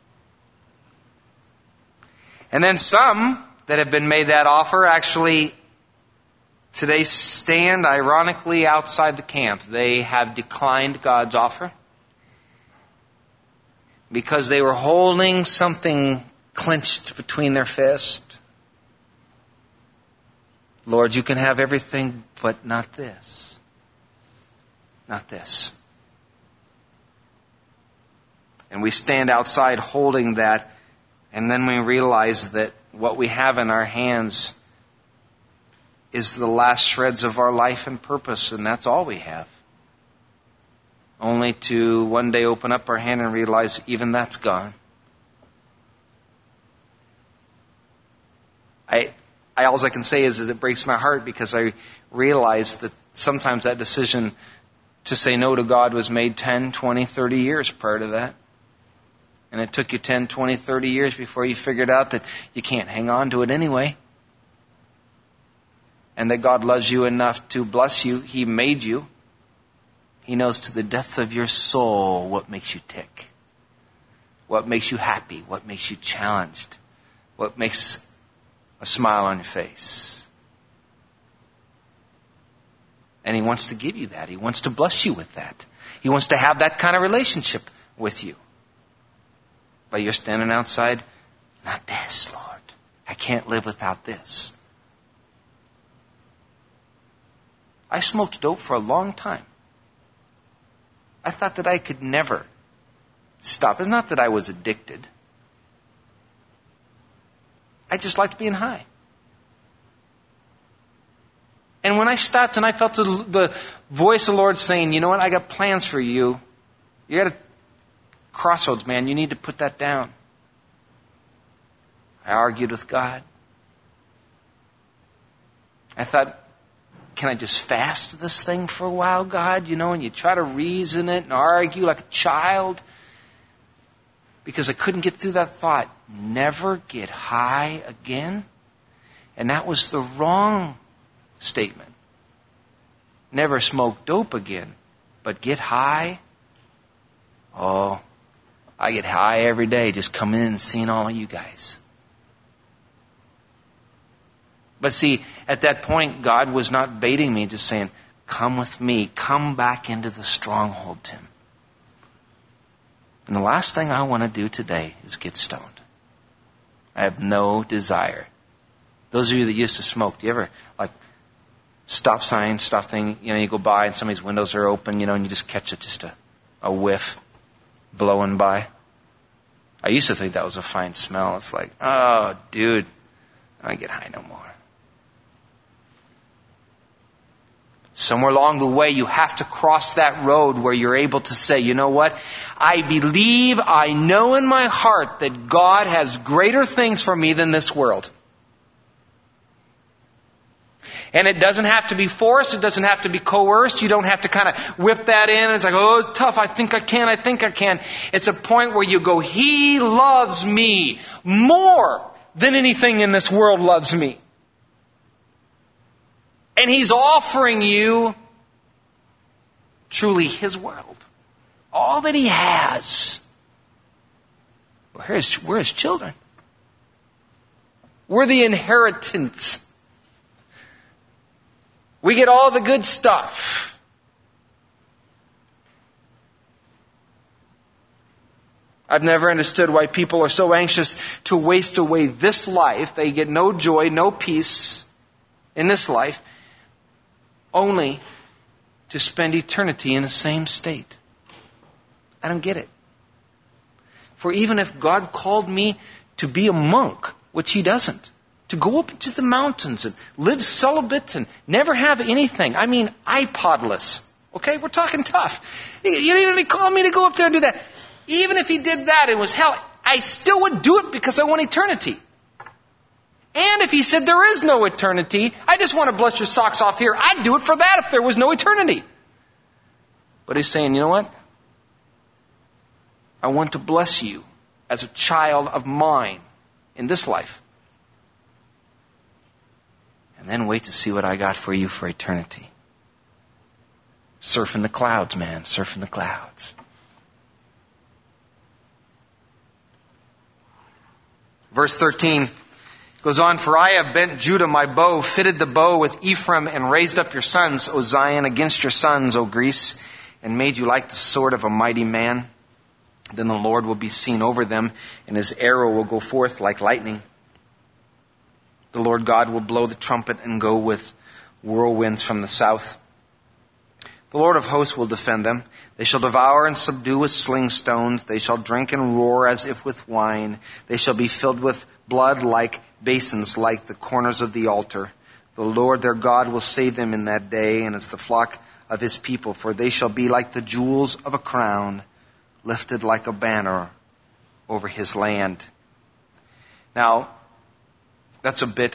And then some that have been made that offer actually today stand ironically outside the camp. They have declined God's offer because they were holding something clenched between their fists. Lord, you can have everything, but not this. Not this. And we stand outside holding that, and then we realize that what we have in our hands is the last shreds of our life and purpose, and that's all we have. Only to one day open up our hand and realize even that's gone. I, I all I can say is that it breaks my heart because I realize that sometimes that decision to say no to God was made ten, twenty, thirty years prior to that. And it took you ten, twenty, thirty years before you figured out that you can't hang on to it anyway. And that God loves you enough to bless you. He made you. He knows to the depth of your soul what makes you tick. What makes you happy. What makes you challenged. What makes a smile on your face. And He wants to give you that. He wants to bless you with that. He wants to have that kind of relationship with you. But you're standing outside, not this, Lord. I can't live without this. I smoked dope for a long time. I thought that I could never stop. It's not that I was addicted. I just liked being high. And when I stopped and I felt the, the voice of the Lord saying, you know what, I got plans for you. You're at a crossroads, man. You need to put that down. I argued with God. I thought, can I just fast this thing for a while, God? You know, and you try to reason it and argue like a child. Because I couldn't get through that thought. Never get high again. And that was the wrong statement. Never smoke dope again. But get high? Oh, I get high every day just coming in and seeing all of you guys. But see, at that point, God was not baiting me, just saying, come with me. Come back into the stronghold, Tim. And the last thing I want to do today is get stoned. I have no desire. Those of you that used to smoke, do you ever, like, stop sign, stop thing, you know, you go by and somebody's windows are open, you know, and you just catch it, just a, a whiff blowing by? I used to think that was a fine smell. It's like, oh, dude, I don't get high no more. Somewhere along the way, you have to cross that road where you're able to say, you know what? I believe, I know in my heart that God has greater things for me than this world. And it doesn't have to be forced. It doesn't have to be coerced. You don't have to kind of whip that in. It's like, oh, it's tough. I think I can. I think I can. It's a point where you go, He loves me more than anything in this world loves me. And He's offering you truly His world. All that He has. We're His, we're His children. We're the inheritance. We get all the good stuff. I've never understood why people are so anxious to waste away this life. They get no joy, no peace in this life, only to spend eternity in the same state. I don't get it. For even if God called me to be a monk, which He doesn't, to go up into the mountains and live celibate and never have anything. I mean, iPodless. Okay, we're talking tough. You don't even call me to go up there and do that. Even if He did that, it was hell. I still would do it because I want eternity. And if He said there is no eternity, I just want to bless your socks off here. I'd do it for that if there was no eternity. But He's saying, you know what? I want to bless you as a child of mine in this life. And then wait to see what I got for you for eternity. Surfing the clouds, man. Surfing the clouds. Verse thirteen goes on, for I have bent Judah my bow, fitted the bow with Ephraim, and raised up your sons, O Zion, against your sons, O Greece, and made you like the sword of a mighty man. Then the Lord will be seen over them, and His arrow will go forth like lightning. The Lord God will blow the trumpet and go with whirlwinds from the south. The Lord of hosts will defend them. They shall devour and subdue with sling stones. They shall drink and roar as if with wine. They shall be filled with blood like basins, like the corners of the altar. The Lord their God will save them in that day, and as the flock of His people, for they shall be like the jewels of a crown, lifted like a banner over His land. Now, that's a bit,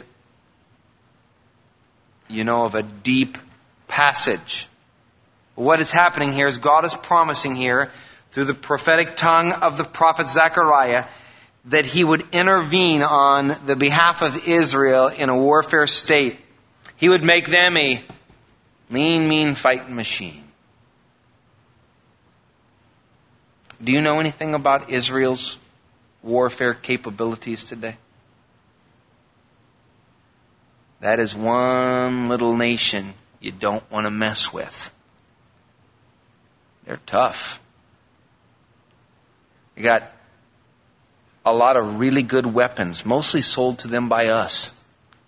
you know, of a deep passage. What is happening here is God is promising here, through the prophetic tongue of the prophet Zechariah, that He would intervene on the behalf of Israel in a warfare state. He would make them a lean, mean fighting machine. Do you know anything about Israel's warfare capabilities today? That is one little nation you don't want to mess with. They're tough. You got a lot of really good weapons, mostly sold to them by us.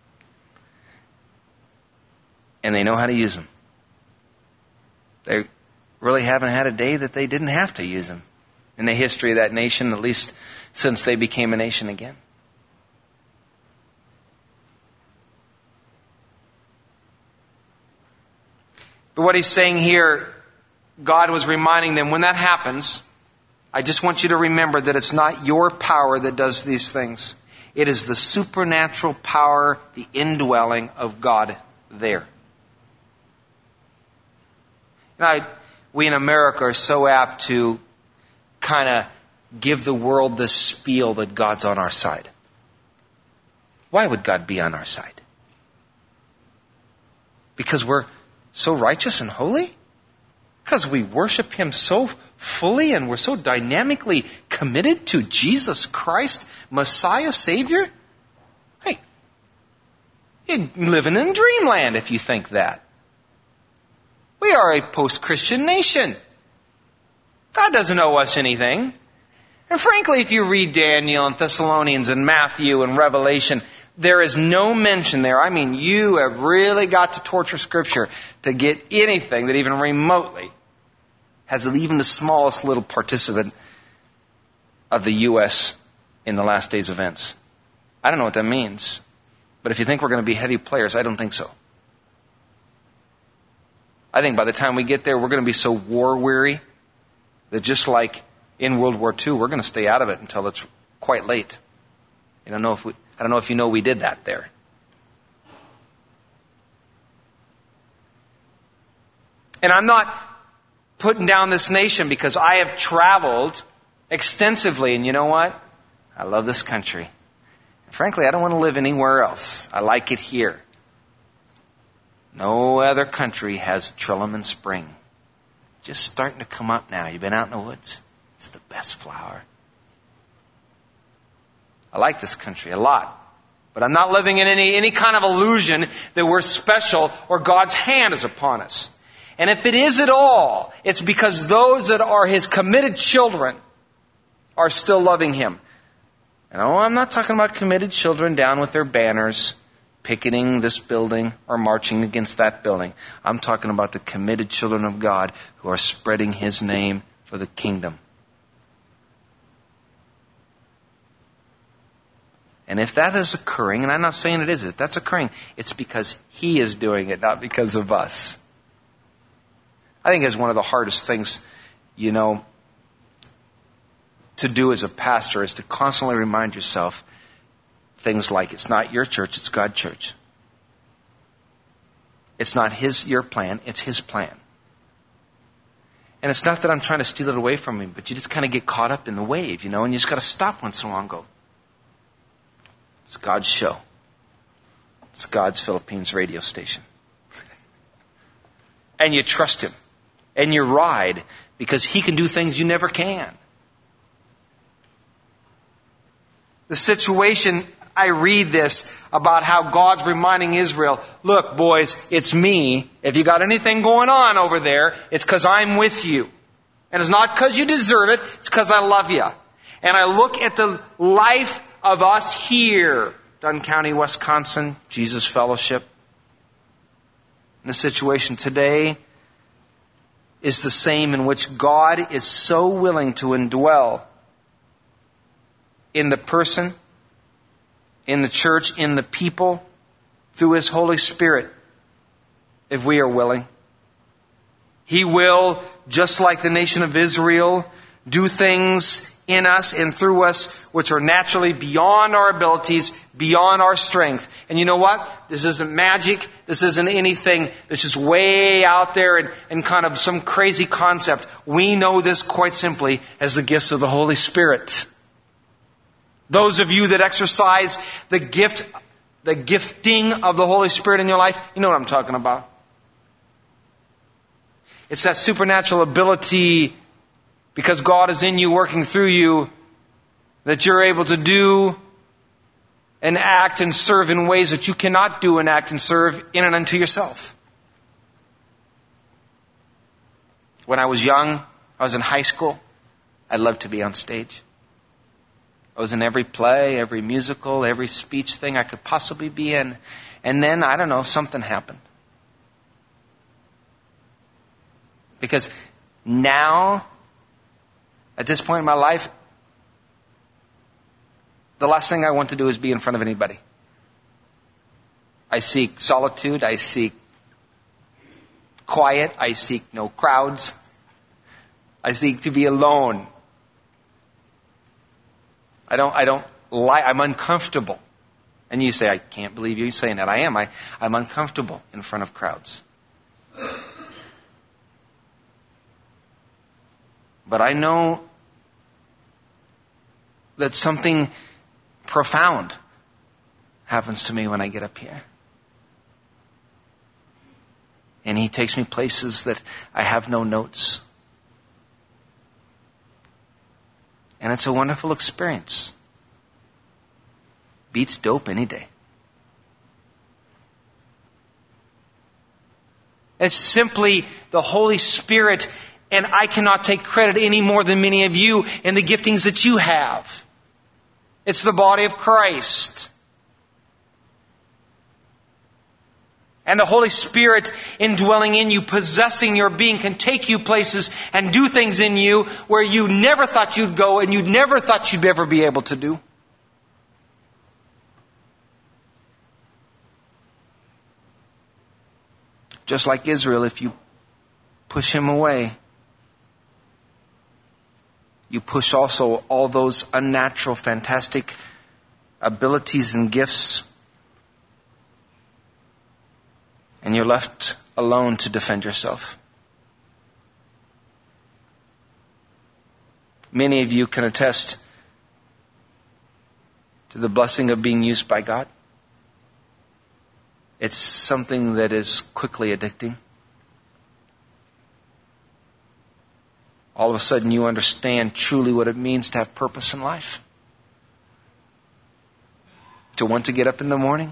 And they know how to use them. They really haven't had a day that they didn't have to use them in the history of that nation, at least since they became a nation again. But what he's saying here, God was reminding them, when that happens, I just want you to remember that it's not your power that does these things. It is the supernatural power, the indwelling of God there. Now, we in America are so apt to kind of give the world this spiel that God's on our side. Why would God be on our side? Because we're so righteous and holy? Because we worship Him so fully and we're so dynamically committed to Jesus Christ, Messiah, Savior? Hey, you're living in dreamland if you think that. We are a post-Christian nation. God doesn't owe us anything. And frankly, if you read Daniel and Thessalonians and Matthew and Revelation, there is no mention there. I mean, you have really got to torture Scripture to get anything that even remotely has even the smallest little participant of the U S in the last days events. I don't know what that means. But if you think we're going to be heavy players, I don't think so. I think by the time we get there, we're going to be so war-weary that just like in World War Two, we're going to stay out of it until it's quite late. I don't know if we, I don't know if you know we did that there. And I'm not putting down this nation because I have traveled extensively, and you know what? I love this country. Frankly, I don't want to live anywhere else. I like it here. No other country has Trillium and Spring. Just starting to come up now. You've been out in the woods. It's the best flower. I like this country a lot. But I'm not living in any, any kind of illusion that we're special or God's hand is upon us. And if it is at all, it's because those that are His committed children are still loving Him. And oh, I'm not talking about committed children down with their banners, picketing this building or marching against that building. I'm talking about the committed children of God who are spreading His name for the kingdom. And if that is occurring, and I'm not saying it is, if that's occurring, it's because He is doing it, not because of us. I think it's one of the hardest things, you know, to do as a pastor is to constantly remind yourself things like, it's not your church, it's God's church. It's not his, your plan, it's His plan. And it's not that I'm trying to steal it away from Him, but you just kind of get caught up in the wave, you know, and you just got to stop once in a while and go, it's God's show. It's God's Philippines radio station. And you trust Him. And you ride because He can do things you never can. The situation, I read this about how God's reminding Israel, look, boys, it's me. If you got anything going on over there, it's because I'm with you. And it's not because you deserve it, it's because I love you. And I look at the life of us here, Dunn County, Wisconsin, Jesus Fellowship. And the situation today is the same, in which God is so willing to indwell in the person, in the church, in the people, through His Holy Spirit, if we are willing. He will, just like the nation of Israel, do things in us and through us which are naturally beyond our abilities, beyond our strength. And you know what? This isn't magic. This isn't anything that's just way out there and, and kind of some crazy concept. We know this quite simply as the gifts of the Holy Spirit. Those of you that exercise the gift, the gifting of the Holy Spirit in your life, you know what I'm talking about. It's that supernatural ability, because God is in you, working through you, that you're able to do and act and serve in ways that you cannot do and act and serve in and unto yourself. When I was young, I was in high school, I loved to be on stage. I was in every play, every musical, every speech thing I could possibly be in. And then, I don't know, something happened. Because now, at this point in my life, the last thing I want to do is be in front of anybody. I seek solitude. I seek quiet. I seek no crowds. I seek to be alone. I don't, I don't like, I'm uncomfortable. And you say, I can't believe you saying that. I am. I, I'm uncomfortable in front of crowds. But I know that something profound happens to me when I get up here. And He takes me places that I have no notes. And it's a wonderful experience. Beats dope any day. It's simply the Holy Spirit, and I cannot take credit any more than many of you in the giftings that you have. It's the body of Christ. And the Holy Spirit indwelling in you, possessing your being, can take you places and do things in you where you never thought you'd go and you never thought you'd ever be able to do. Just like Israel, if you push Him away, you push also all those unnatural, fantastic abilities and gifts, and you're left alone to defend yourself. Many of you can attest to the blessing of being used by God. It's something that is quickly addicting. All of a sudden you understand truly what it means to have purpose in life. To want to get up in the morning.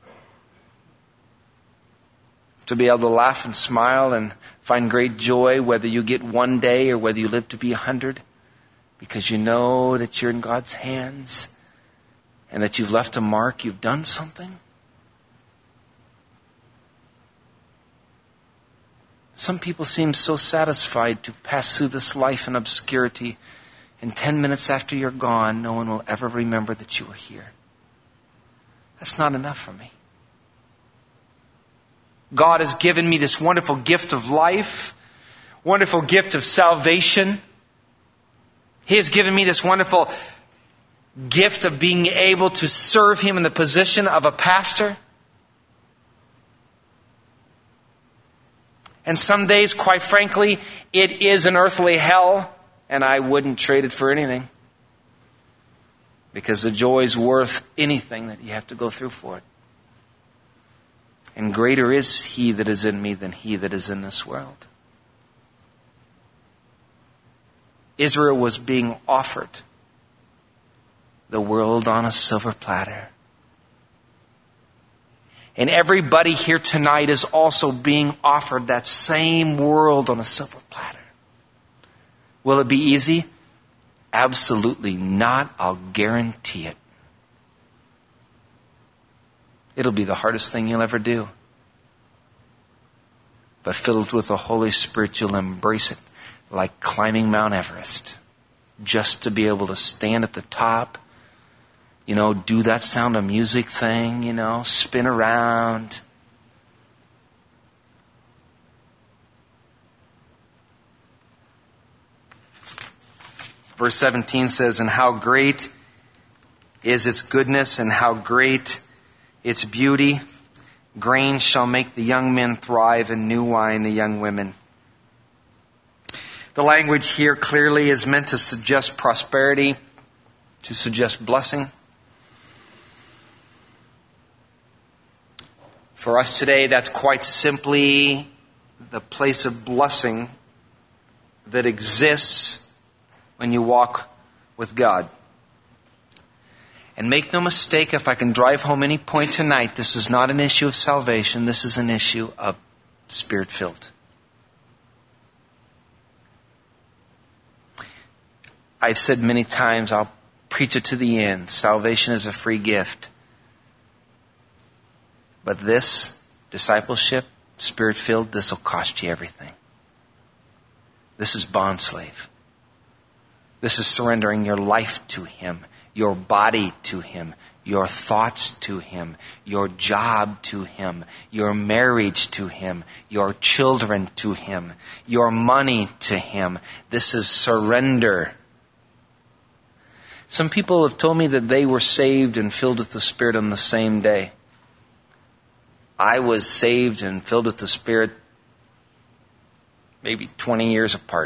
To be able to laugh and smile and find great joy whether you get one day or whether you live to be a hundred. Because you know that you're in God's hands and that you've left a mark, you've done something. Some people seem so satisfied to pass through this life in obscurity, and ten minutes after you're gone, no one will ever remember that you were here. That's not enough for me. God has given me this wonderful gift of life, wonderful gift of salvation. He has given me this wonderful gift of being able to serve Him in the position of a pastor. And some days, quite frankly, it is an earthly hell, and I wouldn't trade it for anything. Because the joy is worth anything that you have to go through for it. And greater is He that is in me than he that is in this world. Israel was being offered the world on a silver platter. And everybody here tonight is also being offered that same world on a silver platter. Will it be easy? Absolutely not. I'll guarantee it. It'll be the hardest thing you'll ever do. But filled with the Holy Spirit, you'll embrace it like climbing Mount Everest. Just to be able to stand at the top, you know, do that Sound of Music thing, you know, spin around. Verse seventeen says, and how great is its goodness and how great its beauty. Grain shall make the young men thrive and new wine the young women. The language here clearly is meant to suggest prosperity, to suggest blessing. For us today, that's quite simply the place of blessing that exists when you walk with God. And make no mistake, if I can drive home any point tonight, this is not an issue of salvation. This is an issue of Spirit-filled. I've said many times, I'll preach it to the end. Salvation is a free gift. But this, discipleship, Spirit-filled, this will cost you everything. This is bondslave. This is surrendering your life to Him, your body to Him, your thoughts to Him, your job to Him, your marriage to Him, your children to Him, your money to Him. This is surrender. Some people have told me that they were saved and filled with the Spirit on the same day. I was saved and filled with the Spirit maybe twenty years apart.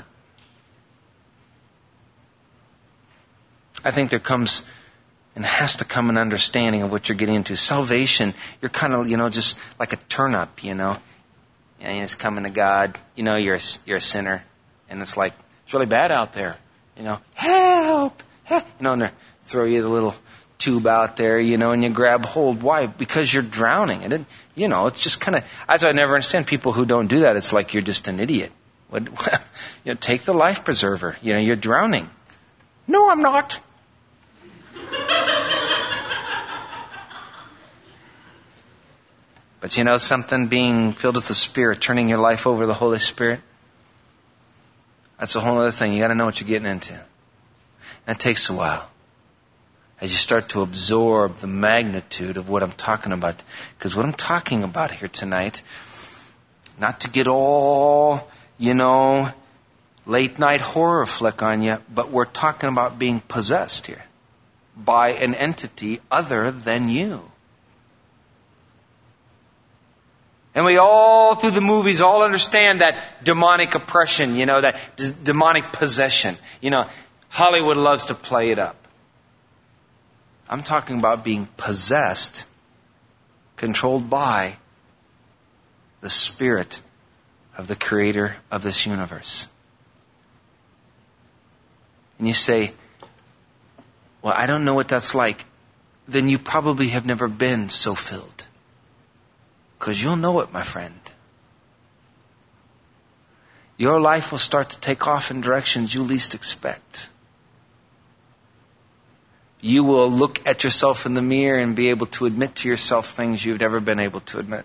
I think there comes and has to come an understanding of what you're getting into. Salvation, you're kind of, you know, just like a turn-up, you know. And you just coming to God. You know, you're a, you're a sinner. And it's like, it's really bad out there. You know, help! help. You know, and they throw you the little tube out there, you know, and you grab hold. Why? Because you're drowning. And, it, you know, it's just kind of, that's why I never understand people who don't do that. It's like you're just an idiot. What, you know, take the life preserver. You know, you're drowning. No, I'm not. But you know something, being filled with the Spirit, turning your life over to the Holy Spirit, that's a whole other thing. You got to know what you're getting into. And it takes a while. As you start to absorb the magnitude of what I'm talking about. Because what I'm talking about here tonight, not to get all, you know, late night horror flick on you, but we're talking about being possessed here by an entity other than you. And we all, through the movies, all understand that demonic oppression, you know, that d- demonic possession. You know, Hollywood loves to play it up. I'm talking about being possessed, controlled by the Spirit of the Creator of this universe. And you say, well, I don't know what that's like. Then you probably have never been so filled. Because you'll know it, my friend. Your life will start to take off in directions you least expect. You will look at yourself in the mirror and be able to admit to yourself things you've never been able to admit.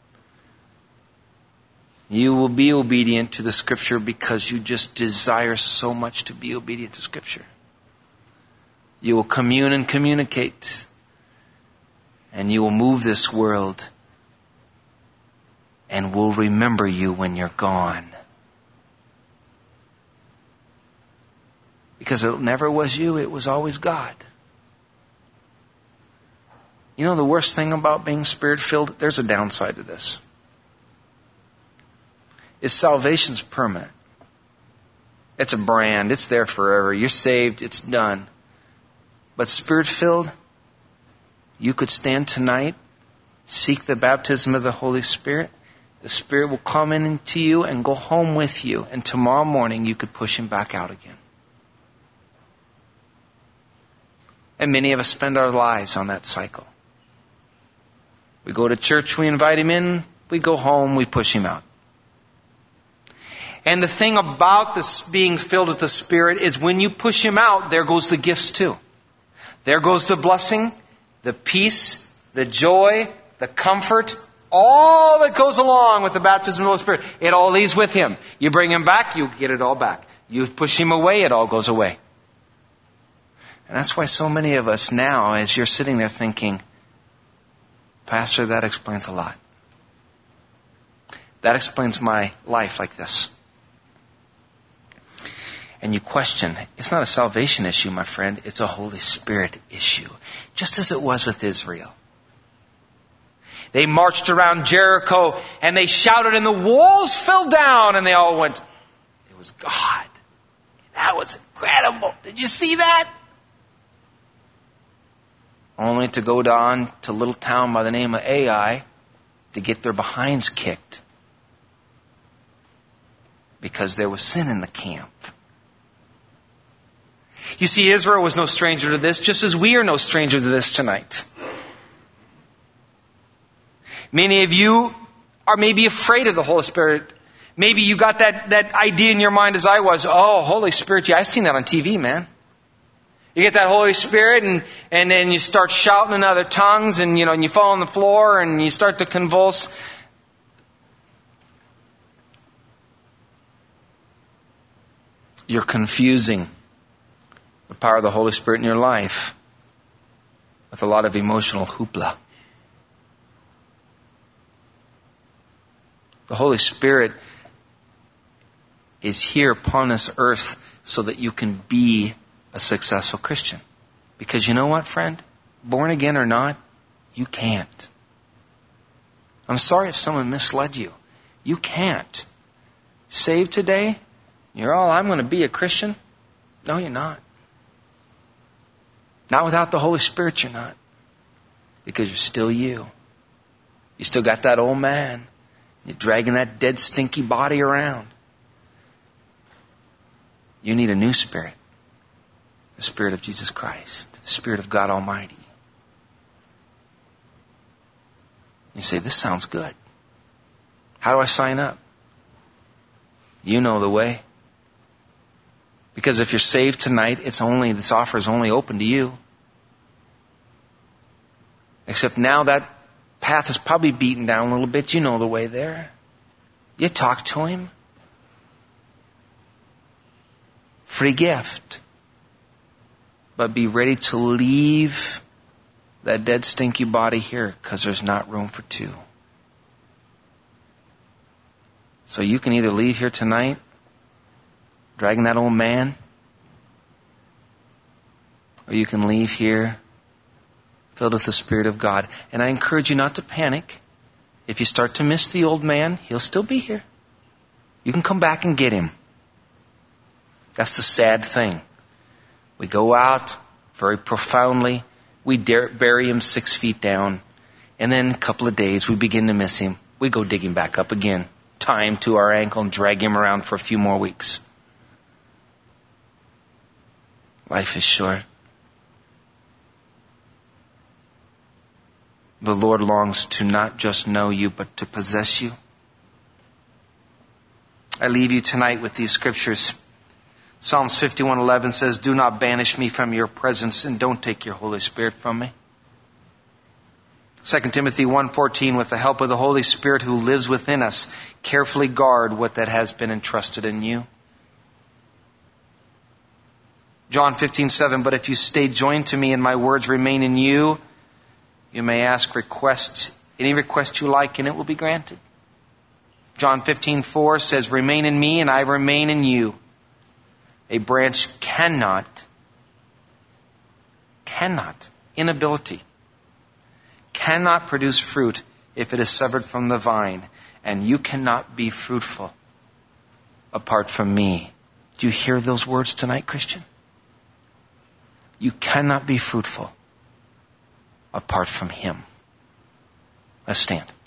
You will be obedient to the Scripture because you just desire so much to be obedient to Scripture. You will commune and communicate. And you will move this world. And we'll remember you when you're gone. Because it never was you, it was always God. You know the worst thing about being Spirit-filled? There's a downside to this. Is salvation's permanent. It's a brand. It's there forever. You're saved. It's done. But Spirit-filled, you could stand tonight, seek the baptism of the Holy Spirit. The Spirit will come into you and go home with you. And tomorrow morning you could push Him back out again. And many of us spend our lives on that cycle. We go to church, we invite Him in, we go home, we push Him out. And the thing about this being filled with the Spirit is when you push Him out, there goes the gifts too. There goes the blessing, the peace, the joy, the comfort, all that goes along with the baptism of the Holy Spirit. It all leaves with Him. You bring Him back, you get it all back. You push Him away, it all goes away. And that's why so many of us now, as you're sitting there thinking, Pastor, that explains a lot. That explains my life like this. And you question, it's not a salvation issue, my friend. It's a Holy Spirit issue. Just as it was with Israel. They marched around Jericho and they shouted and the walls fell down and they all went, it was God. That was incredible. Did you see that? Only to go down to a little town by the name of Ai to get their behinds kicked. Because there was sin in the camp. You see, Israel was no stranger to this, just as we are no stranger to this tonight. Many of you are maybe afraid of the Holy Spirit. Maybe you got that, that idea in your mind as I was. Oh, Holy Spirit, yeah, I've seen that on T V, man. You get that Holy Spirit and, and then you start shouting in other tongues and, you know, and you fall on the floor and you start to convulse. You're confusing the power of the Holy Spirit in your life with a lot of emotional hoopla. The Holy Spirit is here upon this earth so that you can be a successful Christian. Because you know what, friend? Born again or not, you can't. I'm sorry if someone misled you. You can't. Saved today, you're all, I'm going to be a Christian. No, you're not. Not without the Holy Spirit, you're not. Because you're still you. You still got that old man. You're dragging that dead, stinky body around. You need a new spirit. The Spirit of Jesus Christ. The Spirit of God Almighty. You say, this sounds good. How do I sign up? You know the way. Because if you're saved tonight, it's only, this offer is only open to you. Except now that path is probably beaten down a little bit. You know the way there. You talk to Him. Free gift. But be ready to leave that dead, stinky body here because there's not room for two. So you can either leave here tonight dragging that old man, or you can leave here filled with the Spirit of God. And I encourage you not to panic. If you start to miss the old man, he'll still be here. You can come back and get him. That's the sad thing. We go out very profoundly. We dare, bury him six feet down. And then a couple of days, we begin to miss him. We go dig him back up again. Tie him to our ankle and drag him around for a few more weeks. Life is short. The Lord longs to not just know you, but to possess you. I leave you tonight with these scriptures. Psalms fifty-one eleven says, do not banish me from your presence and don't take your Holy Spirit from me. Second Timothy one fourteen, with the help of the Holy Spirit who lives within us, carefully guard what that has been entrusted in you. John fifteen seven, but if you stay joined to me and my words remain in you, you may ask requests, any request you like, and it will be granted. John fifteen four says, remain in me and I remain in you. A branch cannot, cannot, inability, cannot produce fruit if it is severed from the vine. And you cannot be fruitful apart from me. Do you hear those words tonight, Christian? You cannot be fruitful apart from Him. Let's stand.